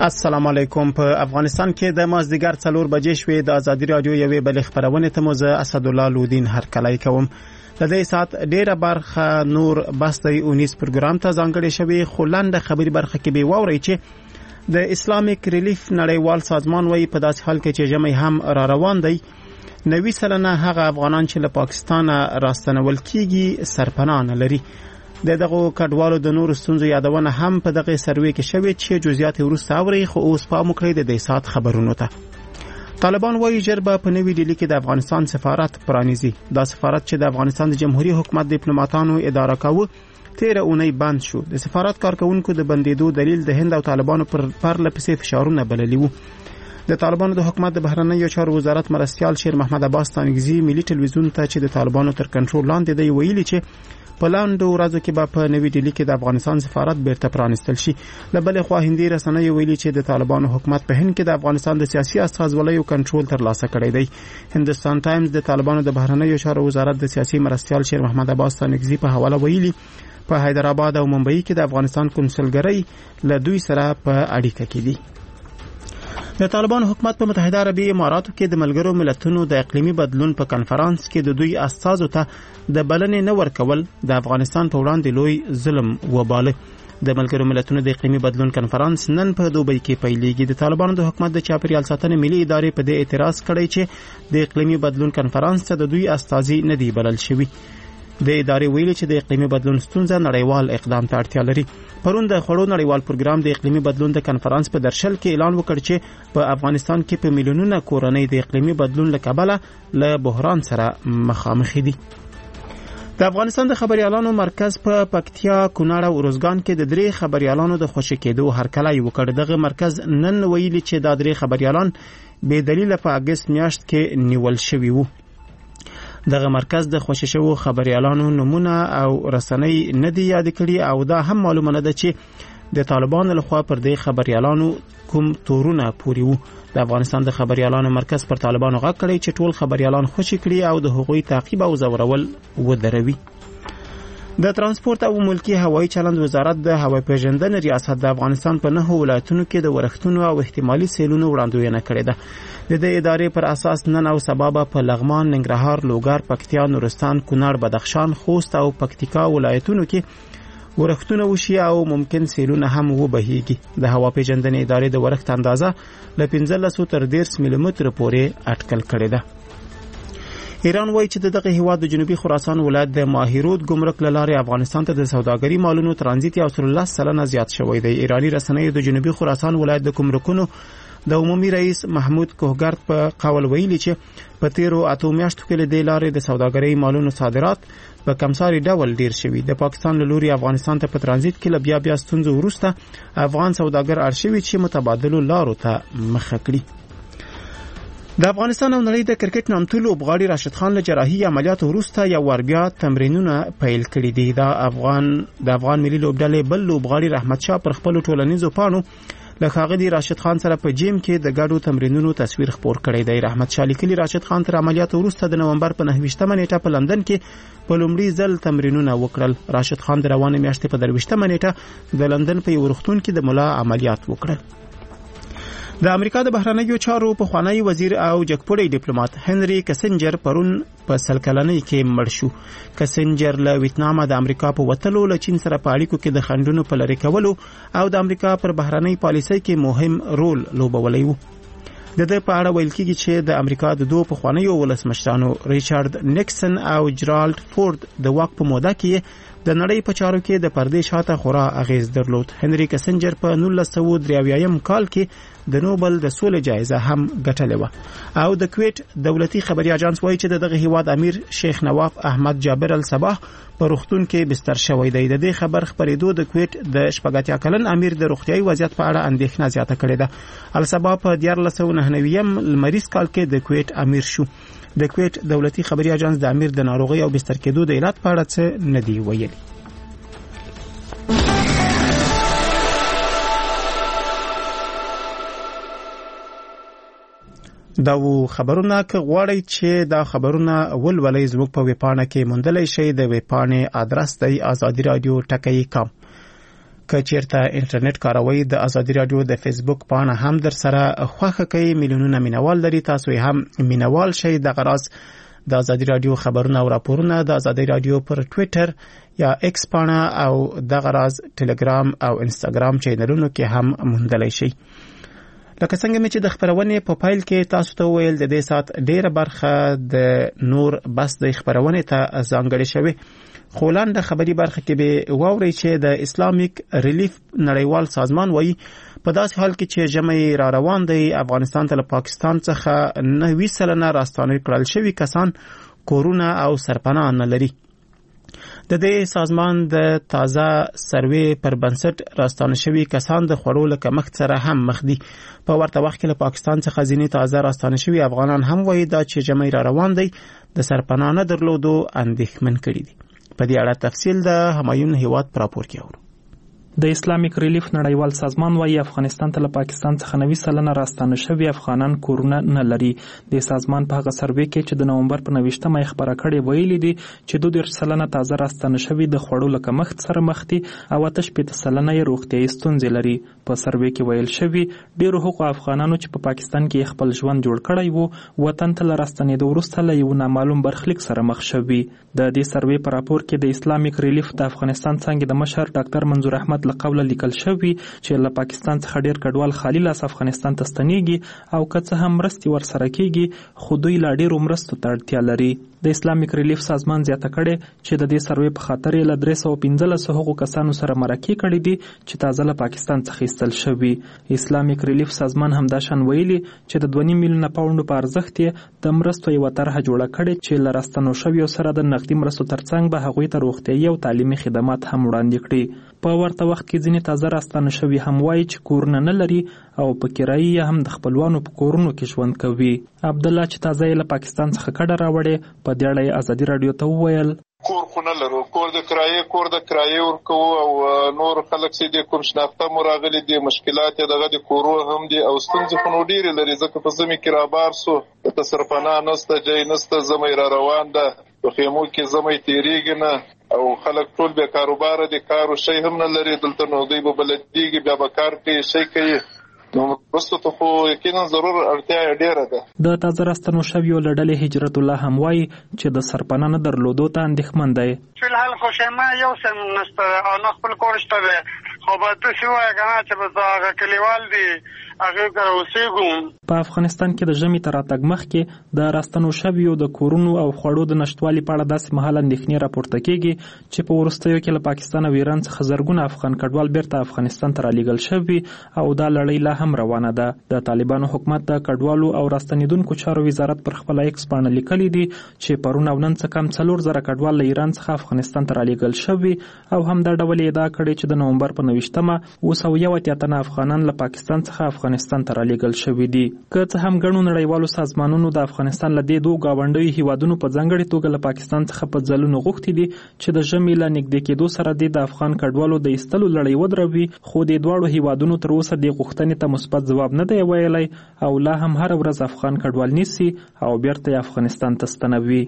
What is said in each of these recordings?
السلام علیکم. په افغانستان کې د مازدیګر 4 بجې شوې د ازادي رادیو یوې بلې خبرونه ته مو زه اسد الله لودین هرکلی کوم. د دې سات ډیره برخه نور بستي 19 پروګرام ته ځانګړې شوی، خو لاندې خبري برخه کې به واوري چې د اسلامیک ریلیف نړیوال سازمان وايي په داسې حال کې چې جمعي هم را روان دی 90 سلنه هغه افغانان چې له پاکستان راستنول کیږي سرپناه نه لري. دغه کډوالو د نور ستونزو یادونه هم په دغه سروې کې شوې چې جزئیات ورسته اوري، خو اوس پام وکړئ د دې سات خبرونو ته. طالبان وايي جربه په نوې ډیلی کې د افغانستان سفارت پرانیزي. دا سفارت چې د افغانستان د جمهوریت حکومت ډیپلوماټانو اداره کاوه 13 اونۍ بند شو. د سفارت کارکونکو د بندیدو دلیل د هند او طالبانو پر لپسې فشارونه بللی وو. د طالبانو د حکومت د بهرنیو چارو وزارت مرستيال شیر محمد عباس تانګزي ملي ټلویزیون ته چې د طالبانو تر کنټرول لاندې دی ویلي چې په لاندو ورځو کې به په نوې ډیلی کې د افغانستان سفارت بیرته پرانستل شي. له بلې خوا هندي رسنیو ویلي چې د طالبانو حکومت په هند کې د افغانستان د سیاسي استازولیو کنټرول ترلاسه کړی دی. هندستان ټایمز د طالبانو د بهرنیو چارو وزارت د سیاسي مرستيال شیر محمد عباس تانګزي په حواله ویلي په حیدرآباد او ممبئی کې د افغانستان کنسولګرۍ له دوی سره په اړیکه کې دي. د طالبان حکومت په متحده عربی اماراتو کې د ملګرو ملتونو د اقلیمي بدلون په کانفرنس کې د دوی استازو ته د بلنې نه ورکول د افغانستان په وړاندې لوی ظلم وباله. د ملګرو ملتونو د اقلیمي بدلون کانفرنس نن په دوبۍ کې پیلېږي. د طالبانو د حکومت د چاپیریال ساتنې ملي ادارې په دې اعتراض کړی چې د اقلیمي بدلون کانفرنس ته د دوی استازي نه دی بلل شوی. د ادارې ویلي چې د اقلیمي بدلون ستونزه نړیوال اقدام ته اړتیا لري. پرون د خړو نړیوال پروګرام د اقلیمي بدلون د کانفرنس په درشل کې اعلان وکړ چې په افغانستان کې په میلیونونو کورنۍ د اقلیمي بدلون له کبله له بحران سره مخامخ دي. د افغانستان د خبريالانو مرکز په پکتیا، کونړ او روزګان کې د 3 خبريالانو د خوشی کېدو هرکلی وکړ. دغه مرکز نن ویلي چې دا 3 خبريالان بې دلیل په اگست میاشت کې نیول شوی وو. دغه مرکز د خوشی شوو خبريالانو نمونه او رسنۍ نه دی یاد کړي او دا هم معلومه نه ده چې د طالبانو لخوا پر دې خبريالانو کوم تورونه پوری وو. د افغانستان د خبريالانو مرکز پر طالبانو غږ کړی چې ټول خبريالان خوشی کړي او د حقوقي تعقیب او زورول ودروي. د ترانسپورت او ملکی هوایي چلند وزارت د هوایي پیژندنې ریاست د افغانستان په 9 ولایتونو کې د ورښتونو او احتمالي سیلونو وړاندوینه کړې ده. د دې ادارې پر اساس نن او سبا په لغمان، ننګرهار، لوګر، پکتیا، نورستان، کونړ، بدخشان، خوست او پکتیکا ولایتونو کې ورښتونه وشي او ممکن سیلونه هم وبهیږي. د هوا پیژندنې ادارې د ورښت اندازه له 15 تر 10 ملي متر پورې اټکل کړې ده. ایران وایي چې دغه هیواد د جنوبي خراسان ولایت د ماهیرود ګمرک لارې افغانستان ته د سوداګري مالونو ترانزیت یو 13% زیات شوی دی. ایرانی رسنیو د جنوبي خراسان ولایت د ګمرکونو د عمومي رئیس محمود کوهګرد په قول ویلي چې په 13 میاشتو کې د لارې د سوداګري مالونو صادرات په کمساري ډول ډیر شوی. د پاکستان له لوري افغانستان ته په ترانزیت کې ل بیا ستونزو وروسته افغان سوداګر ارشوي چې متبادلو لارو ته مخه کړي. د افغانستان او نړۍ د کرکټ نامتو لوبغاړي راشد خان له جراحي عملیات وروسته یو ور بیا تمرینونه پیل کړي دي. د افغان ملي لوبډلې بل لوبغاړي رحمت شاه پر خپل ټولنیزو پاڼو له ښاغلي راشد خان سره په جیم کې د ګډو تمرینونو تصویر خپور کړی دی. رحمت شاه لیکلي راشد خان تر عملیات وروسته د نومبر په 29 نیټه په لندن کې په لومړي ځل تمرینونه وکړل. راشد خان د روانې میاشتې په 23 نیټه د لندن په یو روغتون کې د ملا عملیات وکړل. د امریکا د بهرنیو چارو پخوانی وزیر او جګپوړی ډیپلوماټ هنري کسنجر پرون په سلکلنۍ کې مړ شو. کسنجر له ویتنام د امریکا په وتلو له چین سره په اړیکو کې د خنډونو په لری کولو او د امریکا پر بهرنۍ پالیسۍ کې مهم رول لوبولی وو. د دې په اړه ویل کېږي چې د امریکا د دوه پخوانیو ولسمشرانو ریچارډ نیکسن او جرالډ فورد د واک په موده کې د نړۍ په چارو کې د پردې شاته خورا اغیز درلود. هنري کسنجر په 1983 کال کې د نوبل د سولې جایزه هم ګټلې و. او د کویت دولتي خبري اژانس وایي چې دغه هیواد امیر شیخ نواف احمد جابر الصباح په روغتون کې بستر شوی دی. د دې خبر خبرېدو د کویت د 80 کلن امیر د روغتيایي وضعیت په اړه اندېښنه زیاته کړې ده. الصباح په 1999 لمریز کال کې د کویت امیر شو. د کویت دولتي خبري اژانس د امیر د ناروغي او بستر کېدو د علت په اړه څه نه دی ویلي. دا خبرونه که غواړئ چې دا خبرونه ولولئ زموږ په ویبپاڼه کې موندلی شئ. د ویبپاڼې ادرس دی azadiradio.com. که چیرته انټرنیټ کاروي د ازادي رادیو د فیسبوک پاڼه هم در سره خوښه کوي میلیونونه مینوال لري تاسو هم مینوال شئ د غراس د ازادي رادیو خبرونه او راپورونه د ازادي رادیو پر ټوئیټر یا ایکس پاڼه او د غراس ټلګرام او انستګرام چینلونو کې هم موندلای شئ لکه څنګه چې د خبرونه په فایل کې تاسو ته ویل د دې سات ډیره برخه د نور بس د خبرونه ته ځانګړې شوی خو لاندې خبري برخه کې به واوري چې د اسلامیک ریلیف نړیوال سازمان وایي په داسې حال کې چې جمعي را روان دی افغانستان ته پاکستان څخه 90% راستانه کړل شوی کسان کورونا او سرپناه نه لري د دې سازمان د تازه سروې پر بنسټ راستانه شوی کسان د خړو لکه مخ سره هم مخ دي په ورته وخت کې له پاکستان څخه ځینې تازه راستانه شوی افغانان هم وایي دا چې جمعي را روان دی د سرپناه نه درلودو اندېښمن کړي دي په دې اړه تفصیل د همایون هیواد پر راپور کې اورو د اسلامیک ریلیف نړیوال سازمان وايي افغانستان ته له پاکستان څخه 90% راستانه شوی افغانان کورونا نه لري د سازمان په هغه سروې کې چې د نومبر په 29مه خبره کړې ویلي دي چې 2% تازه راستانه شوی د خړو لکه مخ سره مخ دي او 8% یې روغتیايي ستونزې لري په سروې کې ویل شوی ډېر حقوق افغانانو چې په پاکستان کې خپل ژوند جوړ کړی وو وطن ته راستنېدو وروسته له یو نامعلوم برخلیک سره مخ شوی د دې سروې په راپور کې د اسلامیک ریلیف د افغانستان څنګه د مشر ډاکټر منظور احمد لقوله لیکل شوی چې له پاکستان څخه ډیر کډوال خالي لاس افغانستان ته ستنېږي او که څه هم مرستې ورسره کیږي خو دوی لا ډیرو مرستو ته اړتیا لري د اسلامیک ریلیف سازمان زیاته کړي چې د دې سروې په خاطر یې له 315 هغو کسانو سره مرکه کړي دي چې تازه له پاکستان څخه ایستل شوي اسلامیک ریلیف سازمان هم دا شان ویلي چې د 2 میلیونه پاونډو په ارزښت یې د مرستو یو طرحه جوړه کړي چې له راستنو شویو سره د نقدي مرستو ترڅنګ به هغوی ته روغتیايي او تعلیمي خدمات هم وړاندې کړي په ورته وخت کې ځینې تازه راستانه شوي هم وایي چې کورونه نه لري او په کرایي هم د خپلوانو په کورونو کې ژوند کوي عبدالله چې تازه یې له پاکستان څخه کډه راوړې په دې اړه یې ازادي راډیو ته وویل کور خو نه لرو کور د کرایې ورکوو او نور خلک چې د کوم شناخته مو راغلي دي مشکلات یې دغه د کورو هم دي او ستونزې خو نو ډېرې لري ځکه په زمي کې رابار سو د سرپناه نسته جای نسته زمي را روان ده په خیمو کې زمي تیریږي نه او خلک ټول به کاروبار دي کارو شي هم نه لري دلته نو دوی به بلدیږي بیا به کار کوي شي کوي نو وروسته ته خو یقینا ضرور اړتیا ډیره ده د تازه راستنو شویو له ډلې هجرت الله هم وایي چې د سرپناه نه درلودو ته اندېښمن دی فلحال خو شمه یو سم نسته او نه خپل کور شته خو به تاسو وایي کنه چې به هغه کلیوال دي هغه کار اوسېږم په افغانستان کې د ژمي تر راتګ مخکې د راستنو شویو د کورونو او خوړو د نشټوالي په اړه داسې مهال اندېښنې راپورته کېږي چې په وروستیو کې له پاکستان او ایران څخه زرګونه افغان کډوال بیرته افغانستان ته رالیږل شوي او دا لړۍ لا هم روانه ده د طالبانو حکومت د کډوالو او راستنیدونکو چارو وزارت پر خپل ایکس باندې لیکلي دي چې پرون او نن څخه کم 4000 کډوال له ایران څخه افغانستان ته رالیږل شوي او هم دا ډول ادعا کړې چې د نومبر په 29مه 281 تنه افغانان له پاکستان څخه افغانستان ته رالیږل شوي دي که څه هم ګڼو نړیوالو سازمانونو د افغانستان له دې دوه گاونډیو هیوادونو په ځانګړي توګه له پاکستان څخه په ځلونو غوښتي دي چې د ژمي له نږدې کېدو سره د افغان کډوالو د ایستلو لړۍ ودروي خو د دواړو هیوادونو تر اوسه د غوښتنې ته مثبت ځواب نه دی ویلی او لا هم هر ورځ افغان کډوال نیسي او بیرته افغانستان ته ستنوي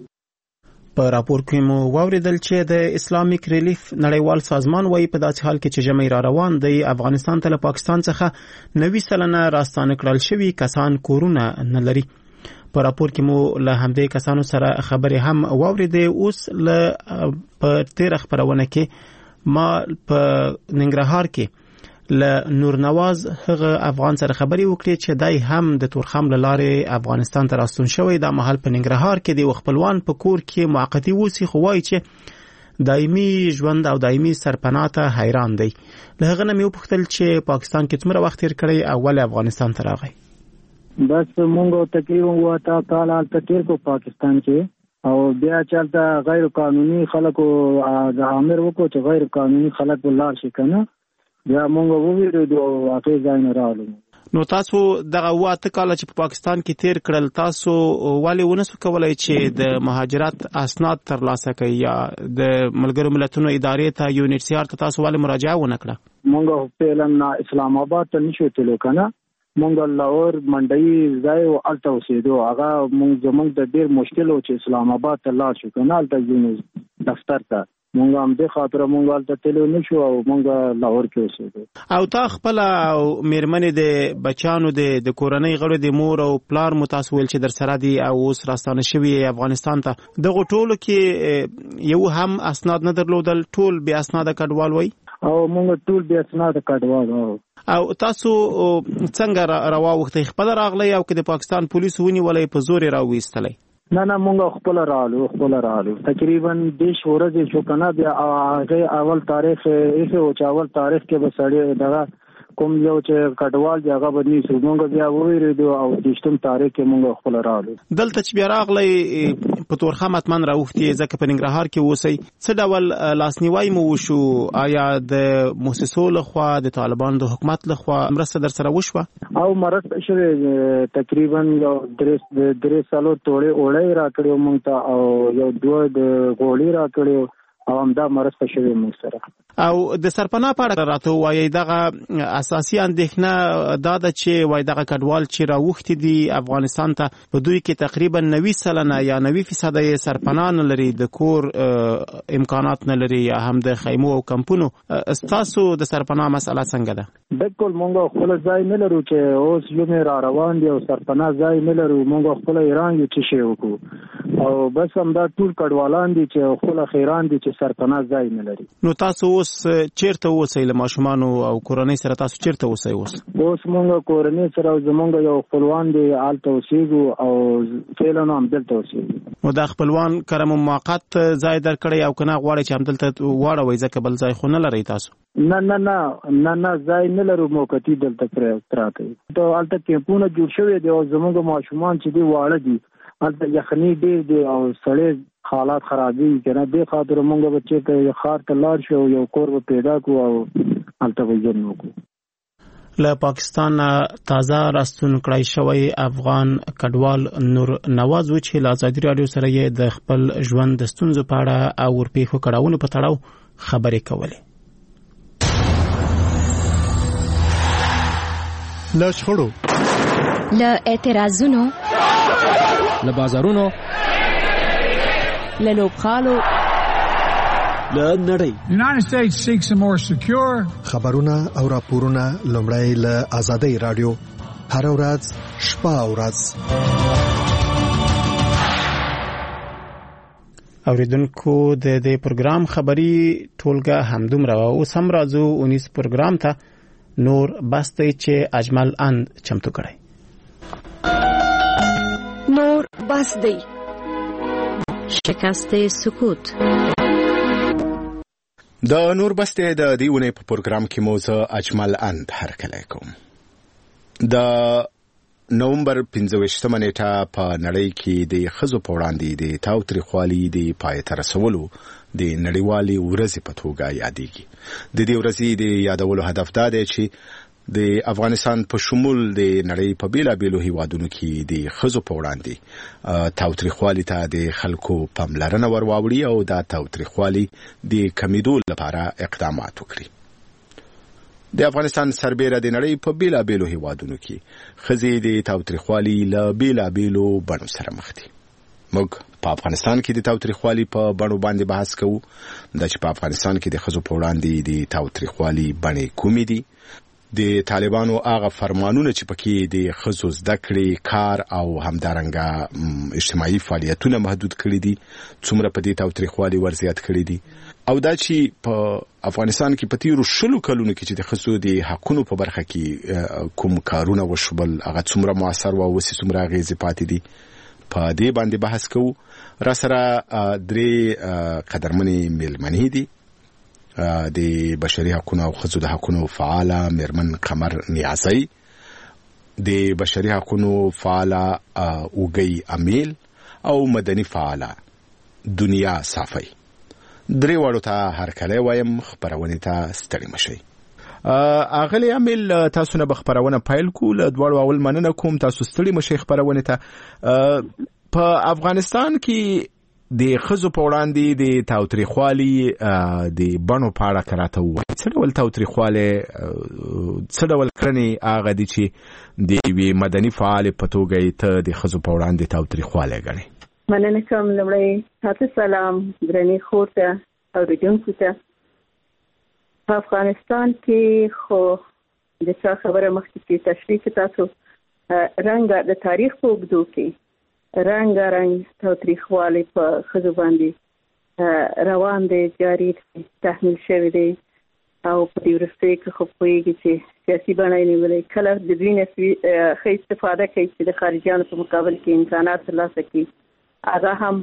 په راپور کې مو واوریدل چې د اسلامیک ریلیف نړیوال سازمان وايي په داسې حال کې چې جمعي را روان دی افغانستان ته له پاکستان څخه 90% راستانه کړل شوي کسان کورونه نه لري په راپور کې مو له همدې کسانو سره خبرې هم واوریدې اوس له په تیر خبرونه کې ما په ننګرهار کې له نور نواز هغه افغان سره خبري وکړي چې دای هم د تورخم لاره افغانستان ته راستون شوی د محل په ننګرهار کې د خپلوان په کور کې موقتی وسی خو وایي چې دایمي ژوند او دایمي سرپناه ته حیران دی له هغه نه مې وپوښتل چې پاکستان کې څومره وخت تیر کړی او ولې افغانستان ته راغی بس مونږ تقریبا وتا کال حالت تیر کو پاکستان کې او بیا چلته غیر قانوني خلکو د امر وکړو چې غیر قانوني خلک ولار شي کنه بیا مونږ وویل دوه واقع ځای نه راغلو نو تاسو دغه واته کال چې په پاکستان کې تیر کړل تاسو ولې ونسو کولای چې د مهاجرت اسناد ترلاسه کړئ یا د ملګرو ملتونو ادارې ته UNHCR ته تاسو ولې مراجعه ونه کړه مونږ په اسلام آباد ته نشو تلو کنه مونږ لاهور منډي ځای او الته اوسېدو هغه مونږ زمونږ د ډیر مشکل او چې اسلام آباد ته لاړ شو کنه الته یونس دفتر ته مونږ هم د خاطر مونږ ته تلو نشو او مونږ لاهور کې اوسېږو. او تا خپل او میرمنې د بچانو د کورنۍ غړو د مور او پلار متاسول چې در سره دي او اوس راستانه شوی افغانستان ته، دغه ټولو کې یو هم اسناد نه درلودل، ټول بیا اسناد کډوال وای او مونږ ټول بیا اسناد کډوال. او تاسو څنګه راوخته خپل راغلی او کې د پاکستان پولیسو ونیولې په زور راوېستلې؟ نه مونږ خپل رالو تقریبا 10 ورځې شو کنه. بیا هغه اول تاریخ یې او اول تاریخ کې به سړی دغه کوم یو چې کډوال دی هغه باندې سو مونږ بیا وېریدو او 10 تاریخ کې مونږ خپل رالو. دلته چې بیا راغلی په تورخه متمن راوختي ځکه په ننګرهار کې اوسئ، څه ډول لاسنیوي مو وشو؟ آیا د موسسو لخوا د طالبانو د حکومت لخوا مرسته در سره وشوه؟ او مرسته شوه تقریبا یو 3 سالو توړې اورې راکړو مونږ ته او یو 2 د غوړي راکړو او همدا مرسته شوه مونږ سره. او د سرپناه په اړه راته وایي دغه اساسي اندېښنه دا ده چې وایي دغه کډوال چې راوختي دي افغانستان ته په دوی کې تقریبا 90% یا 90% یې سرپناه نه لري، د کور امکانات نه لري یا هم د خیمو او کمپونو. تاسو د سرپناه مسله څنګه ده؟ بالکل مونږ خپل ځای نه لرو چې اوس یو نه روان دي او سرپناه ځای نه لرو. مونږ خپل ایران یو چې شی وکړو او بس همدا ټول کډوالان دي چې خپل خیران دي چې سرپناه ځای نه لري. نو تاسو اوس چیرته اوسئ؟ له ماشومان او کورنۍ سره تاسو چیرته اوسئ؟ اوس مونږ کورنۍ سره زمونږ یو خپلوان دی آلته اوسېږو او فعلا هم دلته اوسېږو. نو دا خپلوان کرم موقت ځای درکړی او کنه غواړي چې هم دلته واړوي ځکه بل ځای خو نه لري تاسو؟ نه ځای نه لرو، موقتی دلته پراته ته آلته کیمپونه جوړ شوی دی او زمونږ ماشومان چې دی واړه دي آلته یخني ډېر دی او سړی حالات خرابي کنه. د خاطر مونږ بچی ته خار ته لاړ شو یو کور به پیدا کو او الته وځن وکړو. له پاکستان تازه راستون کړای شوی افغان کډوال نور نواز و چې له ازادي رادیو سره یې د خپل ژوند د ستونزو په اړه او ورپېښو کړهونو په تړاو خبرې کولې. له شخړو، له اعتراضونو، له بازارونو، له لوبخالو، له نړۍ. United States seeks a more secure. خبرونه او راپورونه لومړی له ازادي رادیو هر ورځ شپه او ورځ. اوریدونکو د دې پروګرام خبری ټولګه همدومره و. اوس هم راځو 19 پروګرام ته. نور بسته چې اجمل اند چمتو کړی. نور بسته شکست سکوت. د نور بسته د دیونه په پروګرام کې موزه اجمل اند هرکلی کوم. د نومبر 15 نیټه په نړۍ کې د ښځو په وړاندې د تاوتریخوالي د پای ته رسولو د نړیوالې ورځې په توګه یادېږي. د دې ورځې د یادولو هدف دا دی چې د افغانستان په شمول د نړۍ په بیلابیلو هیوادونو کې د ښځو په وړاندې تاوتریخوالي ته د خلکو پاملرنه ورواوړي او دا تاوتریخوالي د کمیدو لپاره اقدامات وکړي. د افغانستان سربېره د نړۍ په بیلابیلو هیوادونو کې ښځې د تاوتریخوالي له بیلابیلو بڼو سره مخ دي. موږ په افغانستان کې د تاوتریخوالي په بڼو باندې بحث کوو. دا چې په افغانستان کې د ښځو په وړاندې د تاوتریخوالي بڼې کومې دي، د طالبانو هغه فرمانونه چې پکې د ښځو زده کړې، کار او همدارنګه اجتماعي فعالیتونه محدود کړي دي، څومره په دې تاوتریخوالي ورزیات کړي دي، او دا چې په افغانستان کې په تیرو 20 کلونو کې چې د ښځو د حقونو په برخه کې کوم کارونه وشول هغه څومره موثر و او اوس څومره اغېزې پاتې دي. په دې باندې بحث کوو. را سره 3 قدرمنې میلمنې دي. د بشري حقونو او ښځو د حقونو فعاله میرمن قمر نیازی، د بشري حقونو فعاله اوګی امیل او مدني فعاله دنیا صافی. 3 واړو ته هرکلی وایم. خبرونه ته ستړي مشئ. اغلی امیل تاسو نه خبرونه پایل کو. له دواړو اول مننه کوم تاسو ستړي مشئ خبرونه ته. په افغانستان کې د ښځو په وړاندې د تاوتریخوالي د بڼو په اړه کراته وایي. څه ډول تاوتریخوالی، څه ډول کړنې هغه دي چې د یوې مدني فعالې په توګه یې ته د ښځو په وړاندې تاوتریخوالی ګڼې؟ مننه کوم. لومړی تاسو سلام درنې خور ته اوریدونکو ته. په افغانستان کې خو د څه خبره مخکې چې تشریح تاسو رنګ د تاریخ په اوږدو کې رنګ تاوتریخوالی په ښځو باندې روان دی، جاري دی، تحمیل شوی دی او په دې وروستیو کې خو پوهېږي چې سیاسي بڼه یې نیولې. کله د دوی نه ښه استفاده کوي چې د خارجیانو په مقابل کې امکانات ترلاسه کړي. هغه هم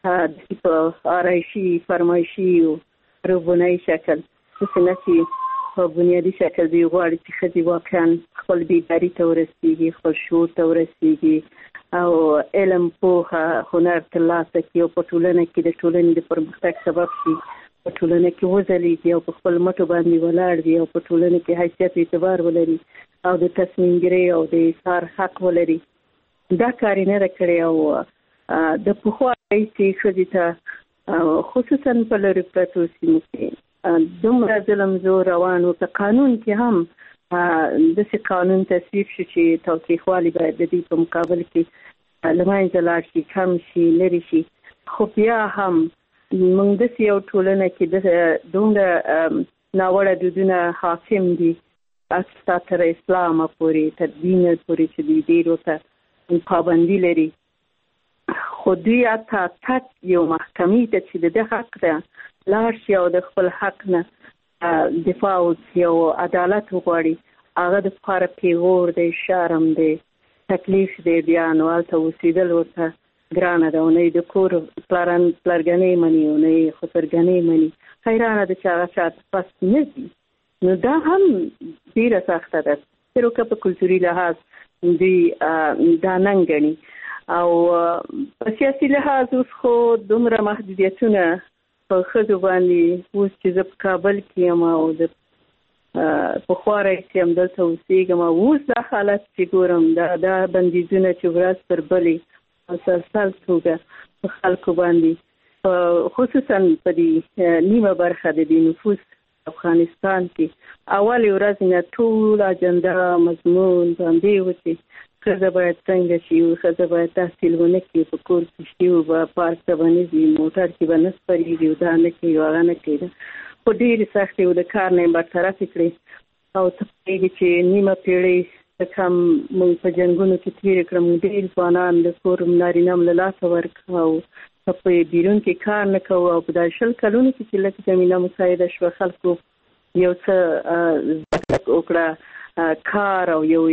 په آرایشي، فرمایشي او روبنایي شکل، داسې نه چې په بنیادي شکل دوی غواړي چې ښځې واقعا خپل بیداري ته ورسېږي، خپل شعور ته ورسېږي او علم، پوهه، هنر ترلاسه کړي او په ټولنه کې د ټولنې د پرمختګ سبب شي، په ټولنه کې وځلیږي او په خپل مټو باندې ولاړ وي او په ټولنه کې حیثیت اعتبار ولري او د تصمیم ګیرۍ او د اظهار حق ولري. دا کار یې نه ده کړی او د پخوا راهیسې ښځې ته خصوصا په لرې پرتو سیمو کې دومره ظلم زور روان و. په قانون کې هم داسې قانون تصویب شو چې تاوتریخوالی باید د دې په مقابل کې له منځه لاړ شي، کم شي، لرې شي. خو بیا هم موږ داسې یو ټولنه کې دومره ناوړه دودونه حاکم دي حتی تر اسلامه پورې، تر دینه پورې چې دوی ډېر ورته پابندي لري. خو دوی حتی تک یو محکمې ته چې د ده حق ده لاړ شي او د خپل حق نه دفاع وکړي او عدالت وغواړي، هغه د پاره پیغور دی، شرم دی، تکلیف دی. بیا نو هلته اوسېدل ورته ګرانه ده، نه د کور پلرګنۍ مني او نه یې خسرګنۍ مني. حیرانه ده چې هغه چاته پس نه ځي. نو دا هم ډېره سخته ده. تر اوسه په کلتوري لحاظ دوی دا ننګ ګڼي او په سیاسي لحاظ اوس خو دومره محدودیتونه په ښځو باندې اوس چې زه په کابل کې یم او د پخوا راهیسې همدلته اوسېږم او اوس دا حالت چې ګورم دا بندیزونه چې ورځ پر بلې مسلسل توګه په خلکو باندې خصوصا په دې نیمه برخه د دې نفوس افغانستان کې اولې ورځې نه ټول اجنډا مضمون باندې و چې ښځه باید څنګه شي، ښځه باید تحصیل ونه کړي، په کور کې شي او به پارک ته به نه ځي، موټر کې به نه سپرېږي او دا نه کوي او هغه نه کوي. خو ډېرې سختې او د کار نه یې برطرفې کړې او ته پوهېږي چې نیمه پېړۍ څه کم موږ په جنګونو کې تېرې کړه. موږ ډېر ځوانان د کور نارینه هم له لاسه ورکړه او په بیرون کې کار نه کوو او په دا 20 کلونو کې چې لږ زمینه مساعده شوه خلکو یو څه زده وکړه کار او یو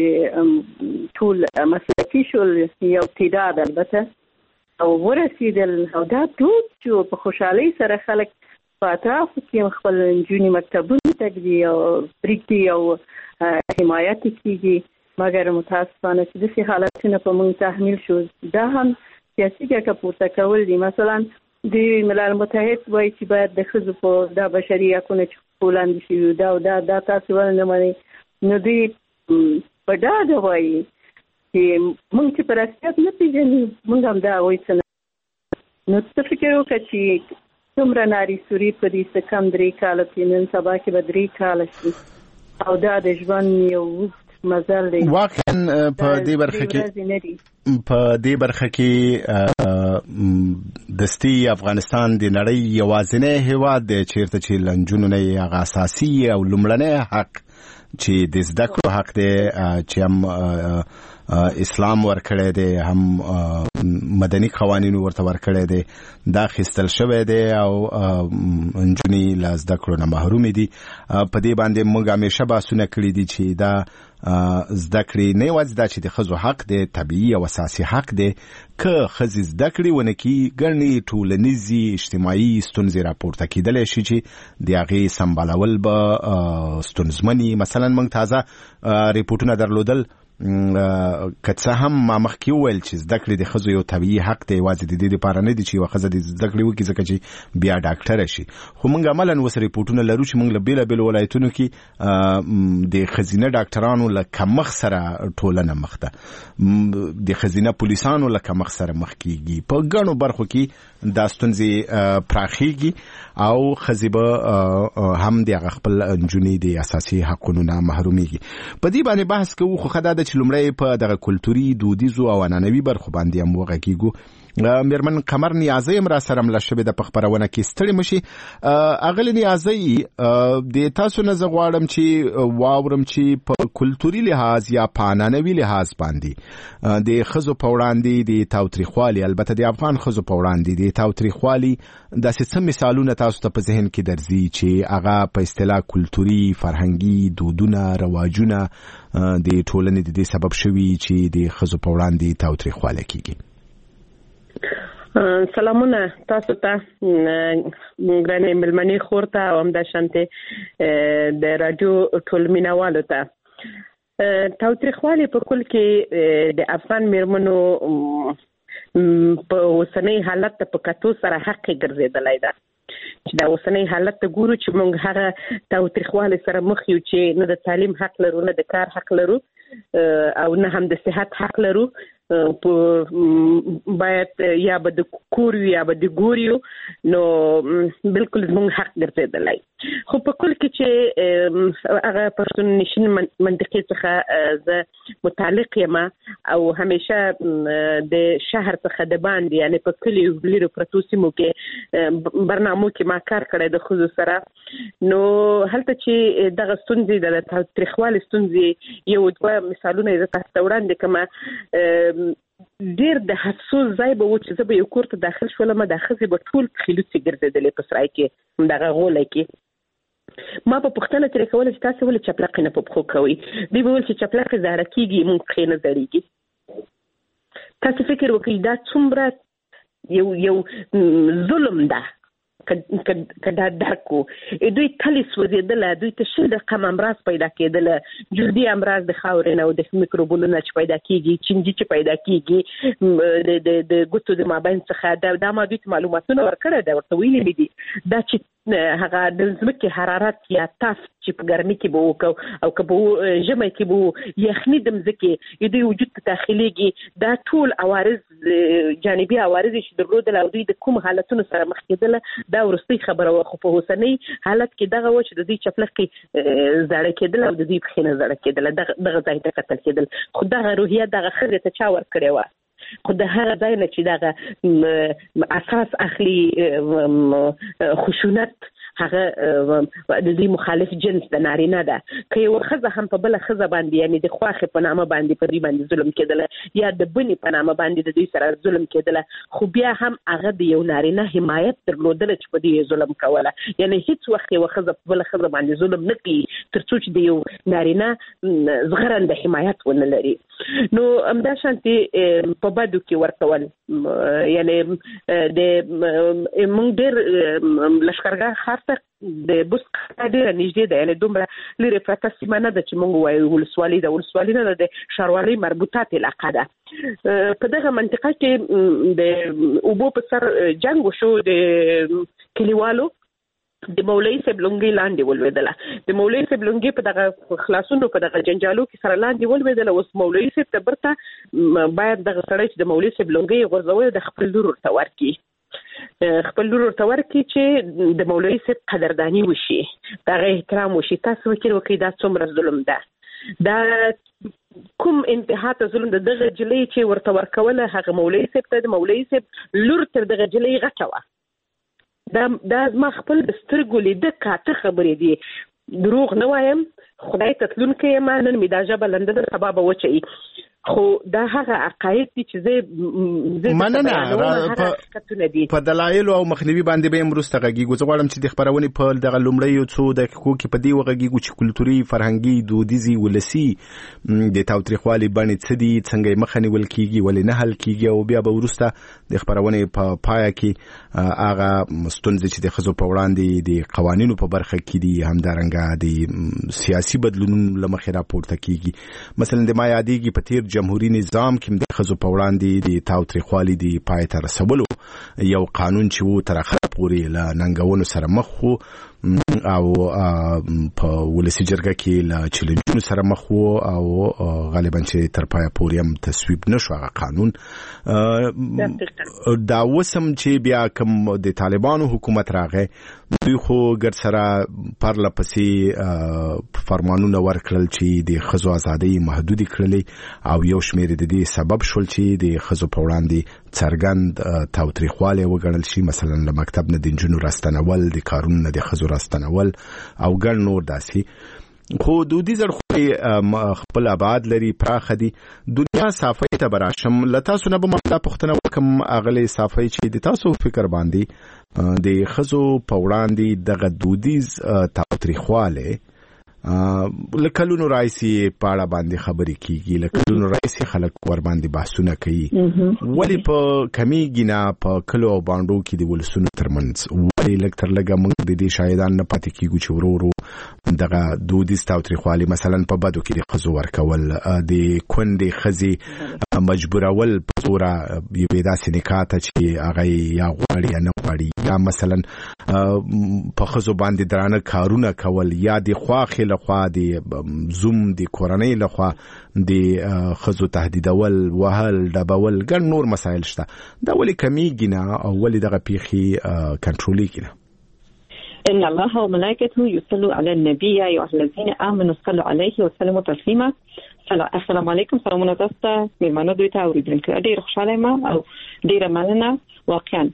ټول مسلکي شول، یو تعداد البته او ورسېدل او دا دود چې په خوشحالۍ سره خلک په اطرافو کې خپل نجونې مکتبونو ته ږدي او پرېږدي او حمایت کېږي. مګر متاسفانه چې داسې حالتونه په موږ تحمیل شو، دا هم سیاسي ګټه پورته کول دي. مثلا د ملل متحد وایي چې باید د ښځو په دا بشري حقونه چې وړاندې شوي دا او دا تاسو ولې نه منئ؟ نو دوی په ډاډه وایي چې موږ چې په رسمیت نه پېژنو موږ هم دا وایي څه نه. نو ته فکر وکړه چې څومره ناري سوري په دې څه کم 3 کاله کې نن سبا کې به 3 کاله شي او دا د ژوند یو مزل دی. واقعا په دې برخه کې دستی افغانستان د نړۍ یوازینی هیواد دی چیرته چې لنجونو نه هغه اساسي او لومړنی حق چې د زده کړو حق دی چې هم اسلام ورکړی دی، هم مدني قوانینو ورته ورکړی دی، دا اخیستل شوی دی او نجونې له زده کړو نه محرومې دي. په دې باندې موږ همیشه بحثونه کړي دي چې دا زده کړې نه یوازې دا چې د ښځو حق دی، طبیعي او اساسي حق دی. که ښځې زده کړې ونه کړي ګڼې ټولنیزې اجتماعي ستونزې راپورته کېدلی شي چې د هغې سمبالول به ستونزمني. مثلا موږ تازه ریپورټونه درلودل که څه هم ما مخکې وویل چې زده کړې د ښځو یو طبیعي حق دی، یوازې د دې لپاره نه دی چې یوه ښځه د زده کړې وکړي ځکه چې بیا ډاکټره شي. خو موږ عملا اوس ریپورټونه لرو چې موږ له بېلابېلو ولایتونو کې د ښځینه ډاکټرانو له کمښت سره ټولنه مخ ده، د ښځینه پولیسانو له کمښت سره مخ کېږي. په ګڼو برخو کې دا ستونزې پراخېږي او ښځې به هم د هغه خپل نجونې د اساسي حقونو نه محرومېږي. په دې باندې بحث کوو، خو ښه دا ده چې لومړی په دغه کلتوري، دودیزو او عنعنوي برخو باندې هم وغږېږو. میرمن قمر نیازی هم را سره مله شوې د خبرونه کې ستړي مشي. اغلی نیازی د تاسو نه زغواړم چې واورم چې په کلتوري لحاظ یا په عنعنوي لحاظ باندې د خزو په وړاندې د تاوتریخوالي، البته د افغان خزو په وړاندې د تاوتریخوالي داسې څه مثالونه تاسو ته په ذهن کې درځي چې هغه په اصطلاح کلتوري، فرهنګي دودونه، رواجونه د ټولنې د دې سبب شوي چې د خزو په وړاندې تاوتریخوالی کیږي؟ سلامونه تاسو ته ګرانې ملمنې خور ته او همداشانتې د رادیو ټول مینوالو ته. تاوتریخوالی په کل کې د افغان میرمنو په اوسنۍ حالت ته په کتو سره حق ګرځېدلی ده چې دا اوسنۍ حالت ته ګورو چې موږ هغه تاوتریخوالی سره مخ یو چې نه د تعلیم حق لرو، نه د کار حق لرو او نه هم د صحت حق لرو. باید یا به د کور یا به د ګوریو نو بالکل زموږ حق ګرځېدلی. خو په کل کې چې هغه پښتون نشین منطقې څخه زه متعلق یم او همیشه د شهر څخه د باندې یعنی په کلیو لرو پرتو سیمو کې برنامو کې ما کار کړی د ښځو سره، نو هلته چې دغه ستونزې د تاوتریخوالي ستونزې یو دوه مثالونه یې زه تاسو ته وړاندې کړم. ډېر د افسوس ځای به و چې زه به یو کور ته داخل شولم، دا ښځې به ټول خلوڅې ګرځېدلې په سرای کې دغه غولی کې. ما په پوښتنه ترې کوله چې تاسو ولې چپلقې نه په پښو کوئ؟ دوی به ویل چې چپلقې زاړه کېږي، موږ پښې نه زړېږي. تاسو فکر وکړئ دا څومره یو ظلم ده که دا درک و. دوی تلې سوځېدله، دوی ته شل رقم امراض پیدا کېدله، جلدي امراض د خاورې نه او د میکروبونو نه چې پیدا کېږي، چینجي چې پیدا کېږي د ګوتو د مابین څخه. دا ما دوی ته معلوماتونه ورکړی ده، ورته ویلي مې دي دا چې هغه د ځمکې حرارت یا تاف چې په ګرمي کې به وکړو او که به ژمی کې به یخني د ځمکې دوی وجود ته داخلېږي، دا ټول عوارض جانبي عوارض چې درلودل او دوی د کوم حالتونو سره مخ کېدله دا وروستۍ خبره وه. خو په اوسنۍ حالت کې دغه و چې د دوی چپلقې زاړه کېدل او د دوی پښې نه زاړه کېدله، دغه ځای ته کتل کېدل. خو دغه روحیه دغه ښځې ته چا ورکړې وه؟ خو د هغه ځای نه چې دغه اساس اخلي خشونت هغه د دې مخالف جنس د نارینه ده. که یو ښځه هم په بله ښځه باندې یعنې د خواښې په نامه باندې په دوی باندې ظلم کېدله یا د بنې په نامه باندې د دوی سره ظلم کېدله، خو بیا هم هغه د یو نارینه حمایت درلودله چې په دوی ظلم کوله. یعنې هیڅ وخت یوه ښځه په بله ښځه باندې ظلم نه کوي تر څو چې د یو نارینه زغرنده حمایت ونه لري. نو همداشانتې په بدو کې ورکول، یعنې د موږ ډېر لښکرګاه ښار د بست ډېره نږدې ده، یعنې دومره لرې پرته سیمه نه ده چې موږ ووایو ولسوالي ده. ولسوالي نه ده، د ښاروالۍ مربوطات علاقه ده. په دغه منطقه کې د اوبو په سر جنګ وشو، د کلیوالو د مولوي صاحب لونګۍ لاندې ولوېدله. د مولوي صاحب لونګۍ په دغه خلاصونو په دغه جنجالو کې سره لاندې ولوېدله. اوس مولوي صاحب ته برته باید دغه سړی چې د مولوي صاحب لونګۍ غورځوي د خپل لور ورته ورکړي، خپل لور ورته ورکړي چې د مولوي صاحب قدرداني وشي، د هغه احترام وشي. تاسو فکر وکړئ دا څومره ظلم ده، دا کوم انتها ته ظلم ده. دغه جلۍ چې ورته ورکوله هغه مولوي صاحب ته، د مولوي صاحب لور تر دغه جلۍ غټه وه. دا زما خپل د سترګو لیده کاته خبرې دي، دروغ نه وایم، خدای ته تلونکی یم، نن مې دا ژبه لنده ده سبا به وچوي. خو دا هغه عقاید دي چې زه مننه په دلایلو او مخنیوي باندې به وروسته غږیږو. زه غواړم چې د خبرونې په دغه لومړیو څو دقیقو کې په دې وغږیږو چې کلتوري، فرهنګي، دودیزي، ولسي د تاوتریخوالي بڼې څه دي، څنګه یې مخه نیول کېږي، ولې نه حل کېږي، او بیا به وروسته د خبرونې په پایه کې هغه ستونزې چې د ښځو په وړاندې د قوانینو په برخه کې دي، همدارنګه د سیاسي بدلونونو له مخې راپورته کېږي. مثلا د ما یادېږي په تیر جمهوریت نظام کې د ښځو په وړاندې د تاوتریخوالي د پای ته رسولو یو قانون چې و تر اخره پورې له ننګونو سره مخ و او په ولسي جرګه کې له چیلنجونو سره مخ و او غالبا چې تر پایه پورې هم تصویب نشو هغه قانون. دا وسم چې بیا کوم د طالبانو حکومت راغی، دوی خو ګر سره پرله پسې فرمانونه ورکړل چې د ښځو ازادۍ محدودې کړلې او او یو شمېر د دې سبب شول چې د ښځو په وړاندې څرګند تاوتریخوالی وګڼل شي، مثلا له مکتب نه د نجونو راستنول، د کارونو نه د ښځو راستنول او ګڼ نور داسې. خو دودیز اړخونه خپل ابعاد لري، پراخه دي. دنیا صافۍ ته به راشم، له تاسو نه به ما دا پوښتنه وکړم اغلې صافۍ چې د تاسو فکر باندې د ښځو په وړاندې دغه دودیز تاوتریخوالی له کلونو راځي په اړه باندې خبرې کیږي، له کلونو راځي خلک ور باندې بحثونه کوي، ولې په کمیږي نه په کلو او باندو کې د ولسونو ترمنځ، ولې لږ تر لږه موږ د دې شاهدان نه پاتې کیږو چې ورو ورو دغه دودیز تاوتریخوالی مثلا په بدو کې د ښځو ورکول، د کونډې ښځې مجبورول په زوره یوې داسې نکاح ته چې هغه یا غواړي یا نه غواړي، یا مثلا په ښځو باندې درانه کارونه کول، یا د خواخې لخوا د زوم د کورنۍ لخوا د ښځو تهدیدول، وهل، ډبول، ګڼ نور مسایل شته. دا ولې کمیږي نه او ولې دغه پیښې کنټرولېږي نه؟ إن الله وملائكته يصلوا على النبي يا أيها الذين آمنوا صلوا عليه وسلموا تسليما. السلام علیکم. سلامونه تاسو ته میلمانه دوی ته اوریدونکو، ډېر خوشاله یم او ډېره مننه. واقعا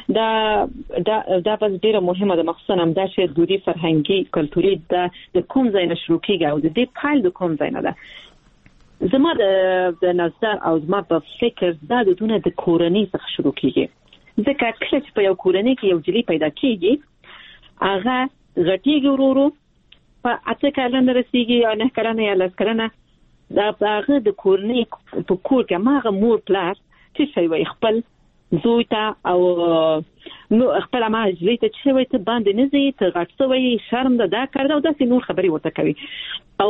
دا بس ډېره مهمه ده، مخصوصا هم دا چې دودي فرهنګي کلتوري د کوم ځای نه شروع کېږي او د دې پایل د کوم ځای نه ده. زما د نظر او زما په فکر دا دودونه د کورنۍ څخه شروع کېږي، ځکه کله چې په یو کورنۍ کې یو جلی پیدا کېږي هغه غټېږي ورو ورو، په 8 کلنه رسېږي یا 9 کلنه یا 10 کلنه. دا هغه د کورنۍ په کور کې هغه مور پلار چې شي وي خپل زوی ته او نو خپل ماجلې ته چې وي ته باندې نه زی ته غټ سوی شرم ده دا کار دا داسې نور خبري ورته کوي. او